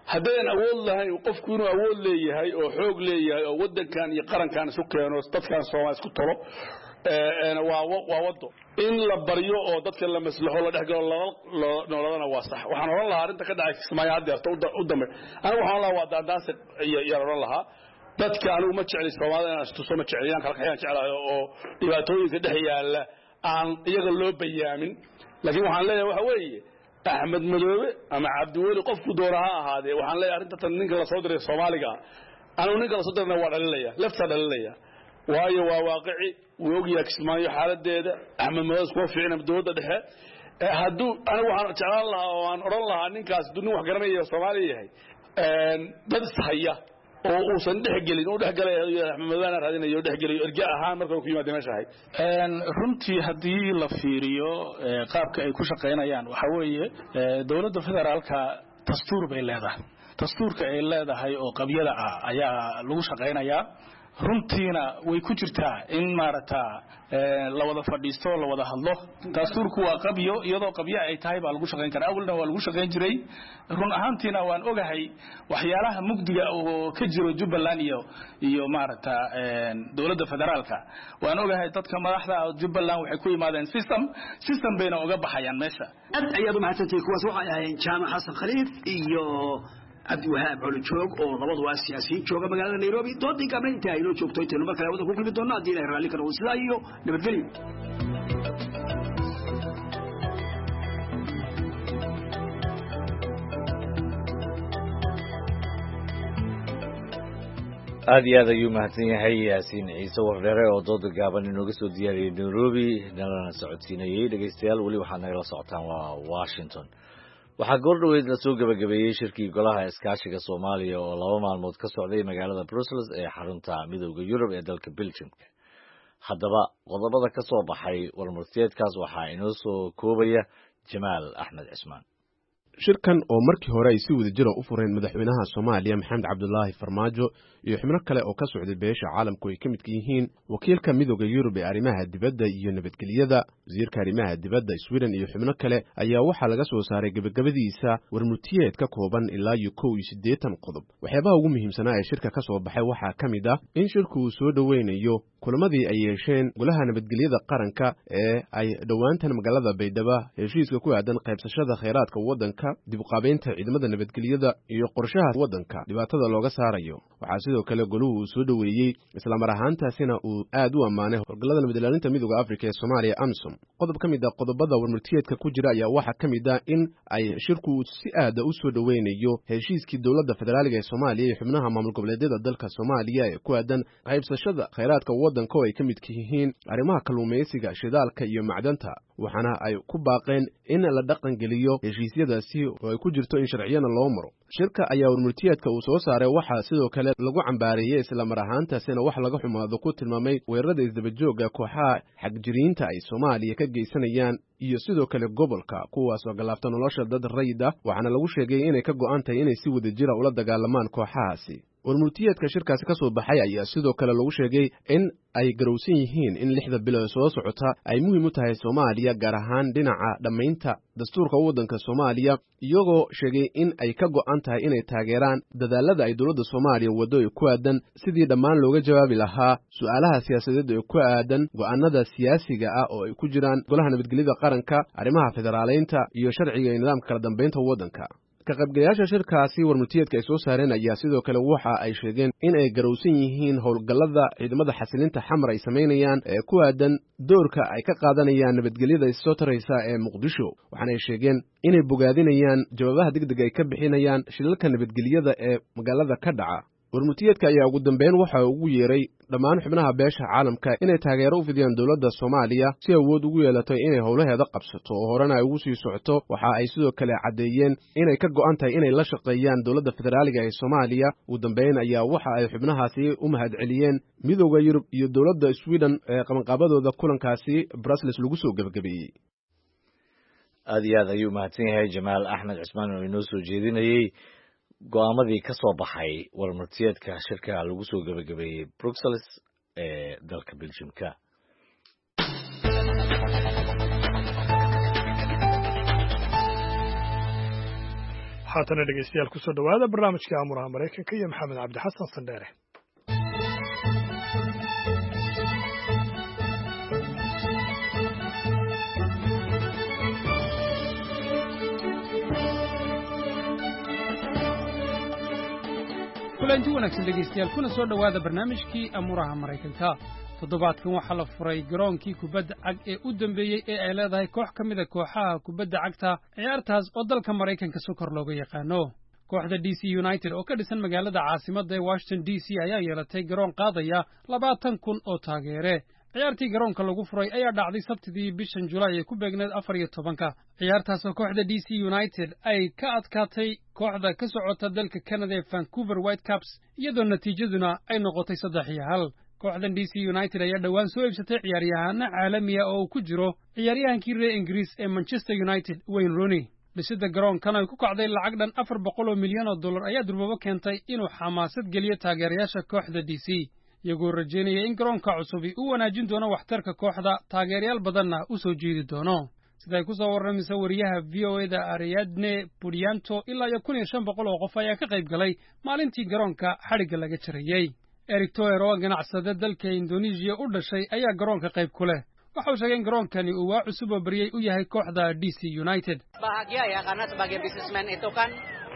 haddaynan awood lahayn qofku inuu awood leeyahay oo xoog leeyahay oo waddankan iyo qarankan isu keeno dadkan Soomaali isku tolo ee waa waa wado in la baryo oo dadka la maslaxo la dhexgalo nololana waa sax waxaan oran lahaa arinta ka dhacay Kismaayo hadda u dambe anigu waxaan lahaa waa daandaas iyo oran lahaa dadka anigu ma jecel Soomaalida inaan istu soo ma jeceliyaan kala xayaan jecelahay oo dhibaatooyinka dhex yaala aan iyaga loo bayaamin laakiin waxaan leeyahay waxa weeye Ahmed Madoobe ama Cabdiweli qofku dooraha ahaade waxaan leeyahay arinta tan ninka la soo diray Soomaaliga anigu ninka la soo diray waa dhalinaya lafta dhalinaya waayo waa waaqici ويوجي كسمايو حالديدا أحمد مدرس كوفي عنا بدودة ده هادو أنا وحنا جعل الله وأنا أرى الله أن كاس دنيا وحجرنا يا صومالي هاي بدرس حيا وصندح جلي نوده جلي أحمد مدرس هذين يوده جلي إرجاء هان مركو في مدينة شاي runtii haddii la fiiriyo qaabka ay ku shaqeynayaan waxa weeye dawladda federaalka dastuur bay leedahay dastuurka ay leedahay oo qabyada ah ayaa lagu shaqeynayaa runtiina way ku jirtaa in maarata la wada fadhiisto la wada hadlo dastuurku waa qabyo iyadoo qabyo ay tahay baa lagu shaqeyn karaa awalna waa lagu shaqeyn jiray run ahaantiina waan ogahay waxyaalaha mugdiga oo ka jiro Jubbaland iyo iyo maarata dawladda federaalka waan ogahay dadka madaxda Jubbaland waxay ku yimaadeen system system bayna uga baxayaan meesha aad ayadu mahadsantahay kuwaas waxa ay Jaamac Xasan Khaliif iyo عبد الوهاب على جوج أو ضبط واسياسي جوج مقالة نيروبي دودي كمان انتهى لو جوج تويتر نمبر كلا وده كل بدونا دي له رالي كانوا سلايو نبتدي هذه هذا يوم هاتين هي ياسين عيسى وردرة وضد جابن نوجس ودياري نيروبي نلنا سعوديين دقيستيال ولي وحنا إلى سعودان وواشنطن waxaa goordhoweyd la soo gabagabeeyey shirkii golaha iskaashiga Soomaaliya oo laba maalmood ka socday magaalada Brussels ee xarunta midowga Yurub ee dalka Belgium. Haddaba qodobada ka soo baxay warmurtiyeedkaas waxaa inoo soo koobaya Jamaal Axmed Cismaan. shirkan oo markii hore ay si wada jira u fureen madaxweynaha Soomaaliya Maxamed Cabdullaahi Farmaajo iyo xubno kale oo ka socday beesha caalamku ay kamid yihiin wakiilka midowga Yurub ee arrimaha dibadda iyo nabadgelyada wasiirka arrimaha dibadda Sweden iyo xubno kale ayaa waxa laga soo saaray gabagabadiisa warmurtiyeed ka kooban ilaa iyo kow iyo siddeetan qodob waxyaabaha ugu muhiimsan ee shirka ka soo baxay waxaa kamid ah in shirku uu soo dhaweynayo kulamadii ay yeesheen golaha nabadgelyada qaranka ee ay dhawaantan magaalada Baydhabo heshiiska ku aadan qaybsashada kheyraadka waddanka dib u qaabeynta ciidamada nabadgelyada iyo qorshaha waddanka dhibaatada looga saarayo waxaa sidoo kale goluhu uu soo dhaweeyey isla mar ahaantaasina uu aad u ammaanay howlgallada nabadilaalinta midowga Afrika ee Soomaaliya AMISOM qodob ka mid ah qodobada warmurtiyeedka ku jira ayaa waxaa ka mid ah in ay shirku si aad u soo dhaweynayo heshiiskii dowladda federaaliga ee Soomaaliya iyo xubnaha maamul goboleedyada dalka Soomaaliya ee ku aadan qaybsashada kheyraadka waddanka oo ay ka mid yihiin arrimaha kalluumaysiga shidaalka iyo macdanta waxaana ay ku baaqeen in la dhaqan geliyo heshiisyadaasi oo ay ku jirto in sharciyana loo maro shirka ayaa warmurtiyeedka uu soo saaray waxa sidoo kale lagu cambaareeyay isla mar ahaantaasina wax laga xumaado ku tilmaamay weerarada isdaba joogga kooxaha xagjiriinta ay Soomaaliya ka geysanayaan iyo sidoo kale gobolka kuwaas oo galaafta nolosha dad rayid ah waxaana lagu sheegay inay ka go'an tahay inay si wada jira ula dagaalamaan kooxahaasi warmurtiyeedka shirkaasi ka soo baxay ayaa sidoo kale lagu sheegay in ay garowsan yihiin in lixda bilood soo socota ay muhiim u tahay Soomaaliya gaar ahaan dhinaca dhamaynta dastuurka waddanka Soomaaliya iyagoo sheegay in ay ka go'an tahay inay taageeraan dadaalada ay dowladda Soomaaliya wado ee ku aadan sidii dhammaan looga jawaabi lahaa su'aalaha siyaasadeed ee ku aadan go'aanada siyaasiga ah oo ay ku jiraan golaha nabadgelyada qaranka arrimaha federaaleynta iyo sharciga iyo nidaamka kala dambeynta waddanka ka qaybgalayaasha shirkaasi warmurtiyeedka ay soo saareen ayaa sidoo kale waxa ay sheegeen in ay garowsan yihiin howlgallada ciidamada xasilinta xamar ay sameynayaan ee ku aadan doorka ay ka qaadanayaan nabadgelyada soo taraysa ee Muqdisho waxaana ay sheegeen inay bogaadinayaan jawaabaha degdeg ay ka bixinayaan shilalka nabadgelyada ee magaalada ka dhaca warmurtiyeedka ayaa ugu dambeyn waxa uu ugu yeeray dhammaan xubnaha beesha caalamka inay taageero u fidiyaan dowladda Soomaaliya si awood ugu yeelato inay howlaheeda qabsato oo horena ay ugu sii socoto waxa ay sidoo kale cadeeyeen inay ka go'an tahay inay la shaqeeyaan dowladda federaaliga ee Soomaaliya ugu dambeyn ayaa waxa ay xubnahaasi u mahadceliyeen midowga Yurub iyo dowladda Sweden ee qabanqaabadooda kulankaasi Brussels lagu soo gabagabeeyay aad iyo aad ayuu mahadsan yahay Jamaal Axmed Cismaan oo inoo soo jeedinayay go'aamadii ka soo baxay warmurtiyeedka shirka lagu soo gabagabeeyay Brussels ee dalka Belgiumka haatana dhegeystayaal kusoo dhawaada barnaamijka amuraha maraykanka iyo maxamed cabdi xasan sandheere. kulanti wanaagsan dhegeystayaal kuna soo dhawaada barnaamijkii amuraha maraykanka. toddobaadkan waxaa la furay garoonkii kubadda cag ee u dambeeyey ee ay leedahay koox ka mid a kooxaha kubadda cagta ciyaartaas oo dalka maraykanka si kor looga yaqaano. kooxda D C United oo ka dhisan magaalada caasimadda ee Washington D C ayaa yeelatay garoon qaadaya labaatan kun oo taageere. ciyaartii garoonka lagu furay ayaa dhacday sabtidii bishan Julaay ee ku beegneed afar iyo tobanka. ciyaartaas oo kooxda D C United ay ka adkaatay kooxda ka socota dalka Canada ee Vancouver Whitecaps iyadoo natiijaduna ay noqotay saddex iyo hal. kooxdan D C United ayaa dhowaan soo iibsatay ciyaaryahanno caalami ah oo ku jiro ciyaaryahankii reer Ingiriis ee Manchester United Wayne Rooney. dhisida garoonkan ay ku kacday lacag dhan afar boqol oo milyan oo dollar ayaa durbaba keentay inuu xamaasad geliyo taageerayaasha kooxda D C iyagoo rajaynaya in garoonka cusubi uu wanaajin doono waxtarka kooxda taageerayaal badanna u soo jiidi doono. siday ku soo warramaysa wariyaha V O A da Ariadne Pudianto ilaa iyo kun iyo shan boqol oo qof ayaa ka qayb galay maalintii garoonka xadhigga laga jarayey. Eric Toer oo ganacsade dalka Indonesia u dhashay ayaa garoonka qayb ku leh. waxa uu sheegay in garoonkani uu waa cusub oo bariyey u yahay kooxda D C United. Bahagia ya karena sebagai businessman itu kan.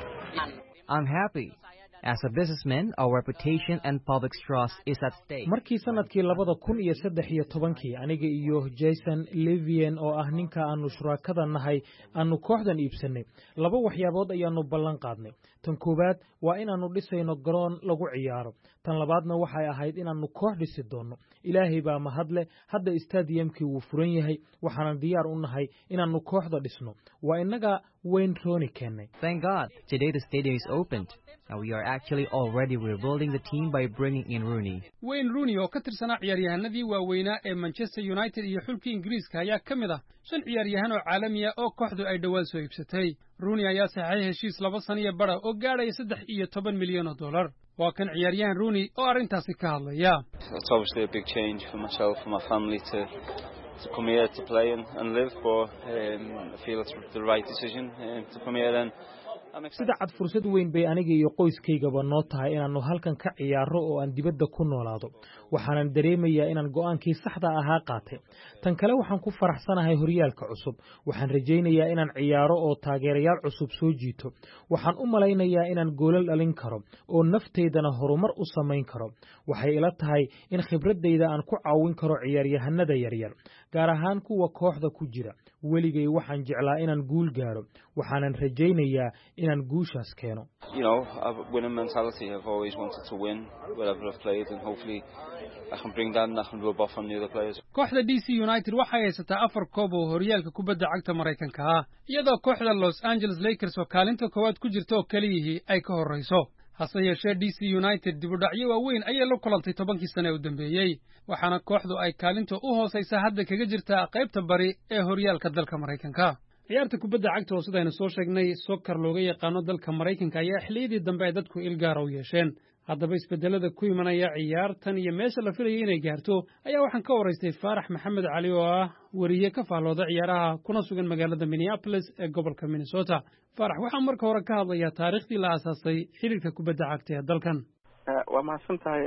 I'm happy. As a businessman, our reputation and public trust is at stake. Markii sanadkii labada kun iyo saddex iyo tobankii aniga iyo Jason Levien oo ah ninka aanu shuraakada nahay aanu kooxdan iibsanay laba waxyaabood ayaanu ballan qaadnay. tan koowaad waa inaanu dhisayno garoon lagu ciyaaro. tan labaadna waxay ahayd inaanu koox dhisi doono. Ilaahay baa mahadle hadda stadiumkii wuu furan yahay waxaan diyaar u nahay inaanu kooxda dhisno. waa inaga Wayne Rooney keenay. Thank God today the stadium is opened. And we are actually already rebuilding the team by bringing in Rooney. Wayne Rooney oo ka tirsanaa ciyaaryahanadii waaweynaa ee Manchester United iyo xulka Ingiriiska ayaa ka mid ah shan ciyaaryahan oo caalami ah oo kooxdu ay dhawaan soo iibsatay. Rooney ayaa saxay heshiis laba sano iyo badh oo gaadhaya saddex iyo toban milyan oo dollar. waa kan ciyaaryahan Rooney oo arrintaasi ka hadlaya. It's obviously a big change for myself and my family to to come here to play and, and live, but um, I feel it's the right decision um, to come here and sida cad fursad weyn bay aniga iyo qoyskaygaba noo tahay inaanu halkan ka ciyaaro oo aan dibadda ku noolaado. waxaanan dareemayaa inaan go'aankii saxda ahaa qaatay. tan kale waxaan ku faraxsanahay horyaalka cusub. waxaan rajaynayaa inaan ciyaaro oo taageerayaal cusub soo jiito. waxaan u malaynayaa inaan goolal dhalin karo oo nafteydana horumar u samayn karo. waxay ila tahay in khibradeyda aan ku caawin karo ciyaaryahanada yaryar gaar ahaan kuwa kooxda ku jira. weligay waxaan jeclaa inaan guul gaaro. waxaanan rajaynayaa inaan guushaas keeno. You know, I've a winning mentality. I've always wanted to win wherever I've played, and hopefully I can bring that and I can rub off on the other players. kooxda D C United waxay haysataa afar koob oo horyaalka kubadda cagta Maraykanka ah iyadoo kooxda Los Angeles Lakers oo kaalinta koowaad ku jirta oo kaliya ay ka horeyso. hase yeeshee D C United dib u dhacyo waaweyn ayay la kulantay tobankii sano ee u dambeeyey waxaana kooxdu ay kaalinta u hooseysa hadda kaga jirtaa qaybta bari ee horyaalka dalka Maraykanka. ciyaarta kubadda cagta oo sidaynu soo sheegnay soccer looga yaqaano dalka Maraykanka ayaa xilliyadii dambe ay dadku ilgaar u yeesheen. haddaba isbedelada ku imanaya ciyaartan iyo meesha la filayay inay gaarto ayaa waxaan ka waraystay Faarax Maxamed Cali oo ah wariye ka faallooda ciyaaraha kuna sugan magaalada Minneapolis ee gobolka Minnesota. Faarax waxaan marka hore ka hadlayaa taariikhdii la aasaasay xiriirka kubadda cagta ee dalkan. waa mahadsan tahay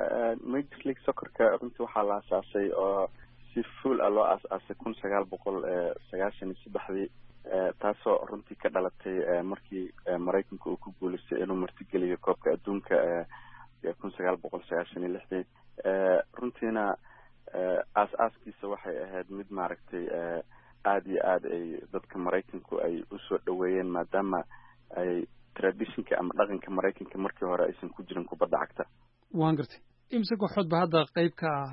Major League Soccer-ka runtii waxaa la aasaasay oo si full ah loo aasaasay kun sagaal boqol sagaashan iyo saddexdii taasoo runtii ka dhalatay markii Maraykanka uu ku guuleystay inuu martigeliyo koobka adduunka ee kun sagaal boqol sagaashan iyo lixdii. runtiina aas-aaskiisa waxay ahayd mid maaragtay aad iyo aad ay dadka Maraykanku ay u soo dhaweeyeen maadaama ay traditionka ama dhaqanka Maraykanka markii hore aysan ku jirin kubadda cagta. waan gartay imse kooxood ba hadda qayb ka ah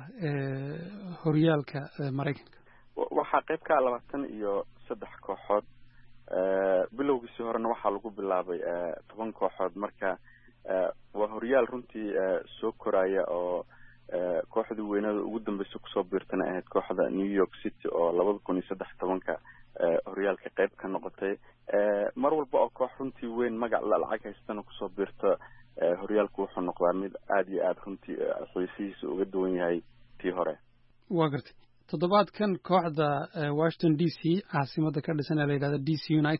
horyaalka Maraykanka. waxaa qayb ka ah labaatan iyo saddex kooxood. bilowgiisii horena waxaa lagu bilaabay toban kooxood marka waa horyaal runtii soo koraya oo kooxdii weynada ugu dambeysay kusoo biirtana ahayd kooxda New York City oo labada kun iyo saddex tobanka horyaalka qayb ka noqotay. mar walba oo koox runtii weyn magac la lacag haystana kusoo biirta horyaalku wuxuu noqdaa mid aad iyo aad runtii xiisihiisa uga duwan yahay tii hore. waa gartay toddobaadkan kooxda Washington D C caasimadda ka dhisan ee la yidhahdo D C United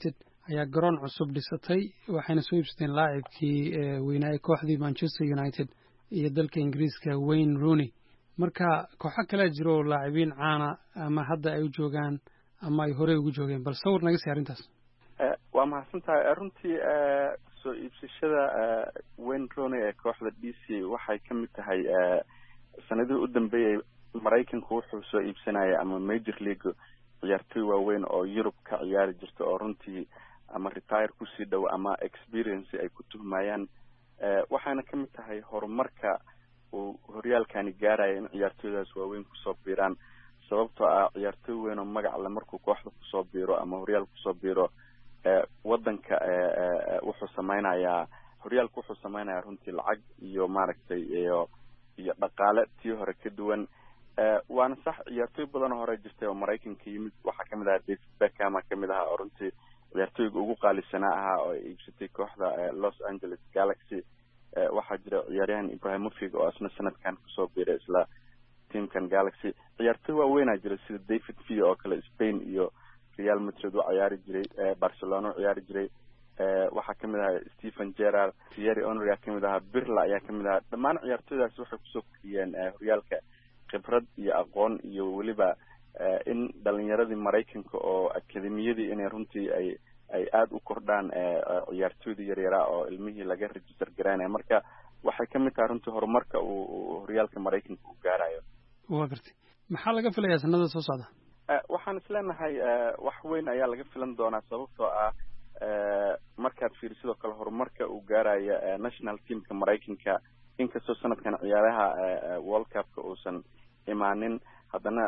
ayaa garoon cusub dhisatay waxayna soo iibsateen laacibkii weynaa kooxdii Manchester United iyo dalka Ingiriiska Wayne Rooney marka kooxo kale jiro laacibiin caana ama hadda ay u joogaan ama ay hore ugu joogeen bal sawir naga sii arrintaas waa mahadsantahay runtii soo iibsashada Wayne Rooney ee kooxda D C waxay ka mid tahay sanadihii u dambeeyay Mareykanku wuxuu soo iibsanaya ama Major League ciyaartoy waaweyn oo Europe ka ciyaari jirta oo runtii ama retire ku sii dhow ama experience ay ku tuhmayaan waxaana ka mid tahay horumarka uu horyaalkani gaaraya in ciyaartoydaas waaweyn ku soo biiraan sababtoo ah ciyaartoy weyn oo magac leh markuu kooxda ku soo biiro ama horyaal ku soo biiro wadanka wuxuu samaynayaa horyaalku wuxuu samaynayaa runtii lacag iyo maaragtay iyo iyo dhaqaale tii hore ka duwan waana sax ciyaartoy badan oo hore jirtay oo Mareykanka yimid waxa kamid ah David Beckham kamid ah oo runtii ciyaartoyga ugu qaalisanaa ahaa oo iibsatay kooxda Los Angeles Galaxy waxa jira ciyaaryahan Ibrahimovic oo asna sanadkan ku soo biiray isla teamkan Galaxy ciyaartoy waaweyn jira sida David Villa oo kale Spain iyo Real Madrid oo ciyaari jiray Barcelona oo ciyaari jiray waxa kamid ah Steven Gerrard Thierry Henry kamid ah Pirlo ayaa kamid ah dhammaan ciyaartoydaas waxay ku soo kordhiyeen horyaalka khibrad iyo aqoon iyo waliba in dhalinyaradii Mareykanka oo akademiyadii inay runtii ay ay aad u kordhaan ciyaartoydii yaryara oo ilmihii laga register gareynay marka waxay kamid tahay runtii horumarka uu horyaalka Mareykanka u gaarayo waa gartay maxaa laga filayaa sanada soo socda waxaan isleenahay wax weyn ayaa laga filan doonaa sababtoo ah markaad fiiriso sidoo kale horumarka uu gaarayo national teamka Mareykanka inkastoo sanadkan ciyaaraha World Cup-ka uusan imaanin haddana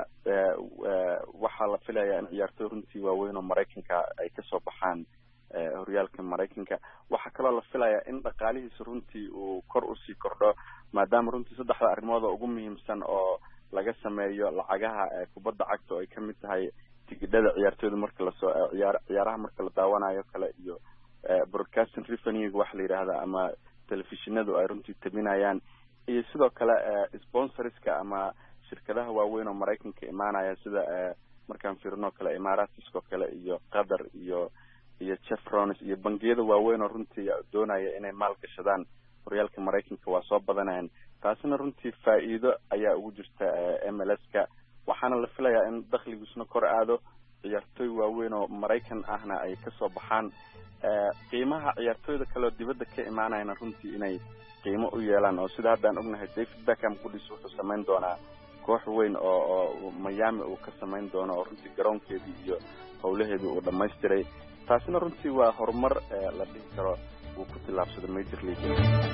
waxaa la filayaa in ciyaartoy runtii waaweyn oo Mareykanka ay ka soo baxaan horyaalka Mareykanka waxa kaloo la filayaa in dhaqaalihiisa runtii uu kor u sii kordho maadaama runtii saddexda arrimood oo ugu muhiimsan oo laga sameeyo lacagaha kubadda cagta oo ay ka mid tahay tigidhada ciyaartoyda marka la soo ciyaaraha marka la daawanayo kale iyo broadcasting revenue wax la yiraahdo ama telefishinadu ay runtii tabinayaan iyo sidoo kale sponsorska ama shirkadaha waaweyn oo Mareykanka imaanaya sida markaan fiirno kale Emirates kale iyo Qatar iyo iyo Chevron iyo bangiyada waaweyn oo runtii doonaya inay maal gashadaan horyaalka Mareykanka waa soo badanayaan taasina runtii faa'iido ayaa ugu jirta M L S-ka waxaana la filayaa in dakhligiisuna kor aado ciyaartoy waaweyn oo Mareykan ahna ay ka soo baxaan qiimaha ciyaartoyda kale dibadda ka imaanayna runtii inay qiimo u yeelaan oo sida hadda aan ognahay David Beckham qudis wuxuu sameyn doonaa koox weyn oo oo Miami uu ka sameyn doono oo runtii garoonkeedii iyo howlaheedii uu dhammaystiray taasina runtii waa horumar la dhihi karo uu ku tilaabsaday Major League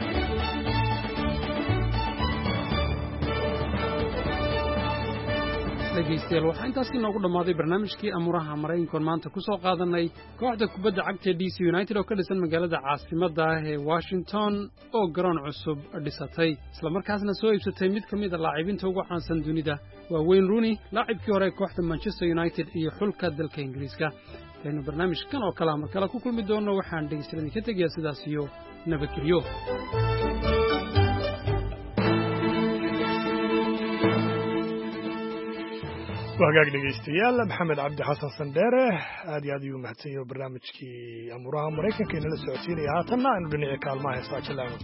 dhegeystayaal waxaa intaasi noogu dhammaaday barnaamijkii amuraha Mareykanka maanta ku soo qaadanay kooxda kubadda cagta D C United oo ka dhisan magaalada caasimadda ah ee Washington oo garoon cusub dhisatay isla markaasna soo iibsatay mid ka mid ah laacibiinta ugu caansan dunida waa Wayne Rooney laacibkii hore kooxda Manchester United iyo xulka dalka Ingiriiska aynu barnaamijkan oo kale mar kale ku kulmi doono waxaan dhegeystayaal ka tegayaa sidaas iyo nabadgelyo wagaag dhegeystayaal maxamed cabdi xasan sandheere aad iyo aad ayuu mahadsan yahay barnaamijkii amuraha Mareykanka inala socodsiinaya haatanna aynu dhinaca kaalmaha heesaa jalaano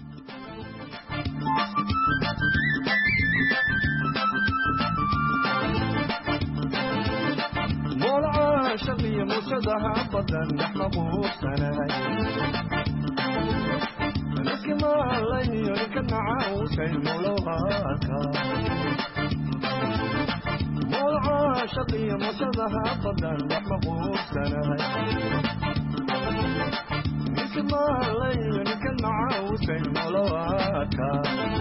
موضع شقي مصدها أبدا نحمه سناي نسكما الله يركن عاوسي مولوهاكا موضع شقي مصدها أبدا نحمه سناي نسكما الله يركن عاوسي مولوهاكا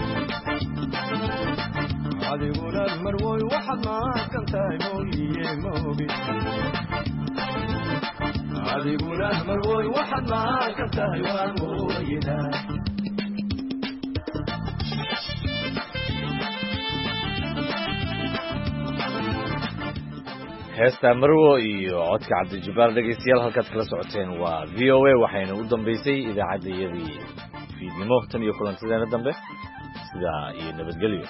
adiguna marwoy waxaad makan tahay mooyiye moobi adiguna marwoy waxaad makan tahay waa mooyida heesta marwo iyo codka cabdijabaar dhegeystayaal halkaad kala socoteen waa v o a waxayna u dambeysay idaacaddayadii fiidnimo tan iyo kulantadeena dambe sidaa iyo nabadgelyo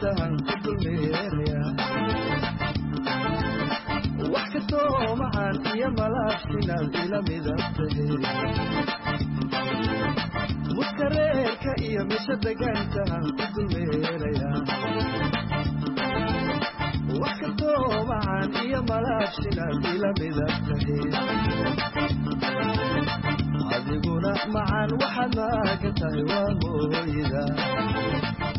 degantahan ku dulmeeraya wax kastoo macaan iyo malaabsinaad ila midabtahe muskareerka iyo meesha degantahan ku dulmeeraya wax kastoo macaan iyo malaabsinaad ila midabtahe adiguna macaan waxaad maaga tahay waa mooyda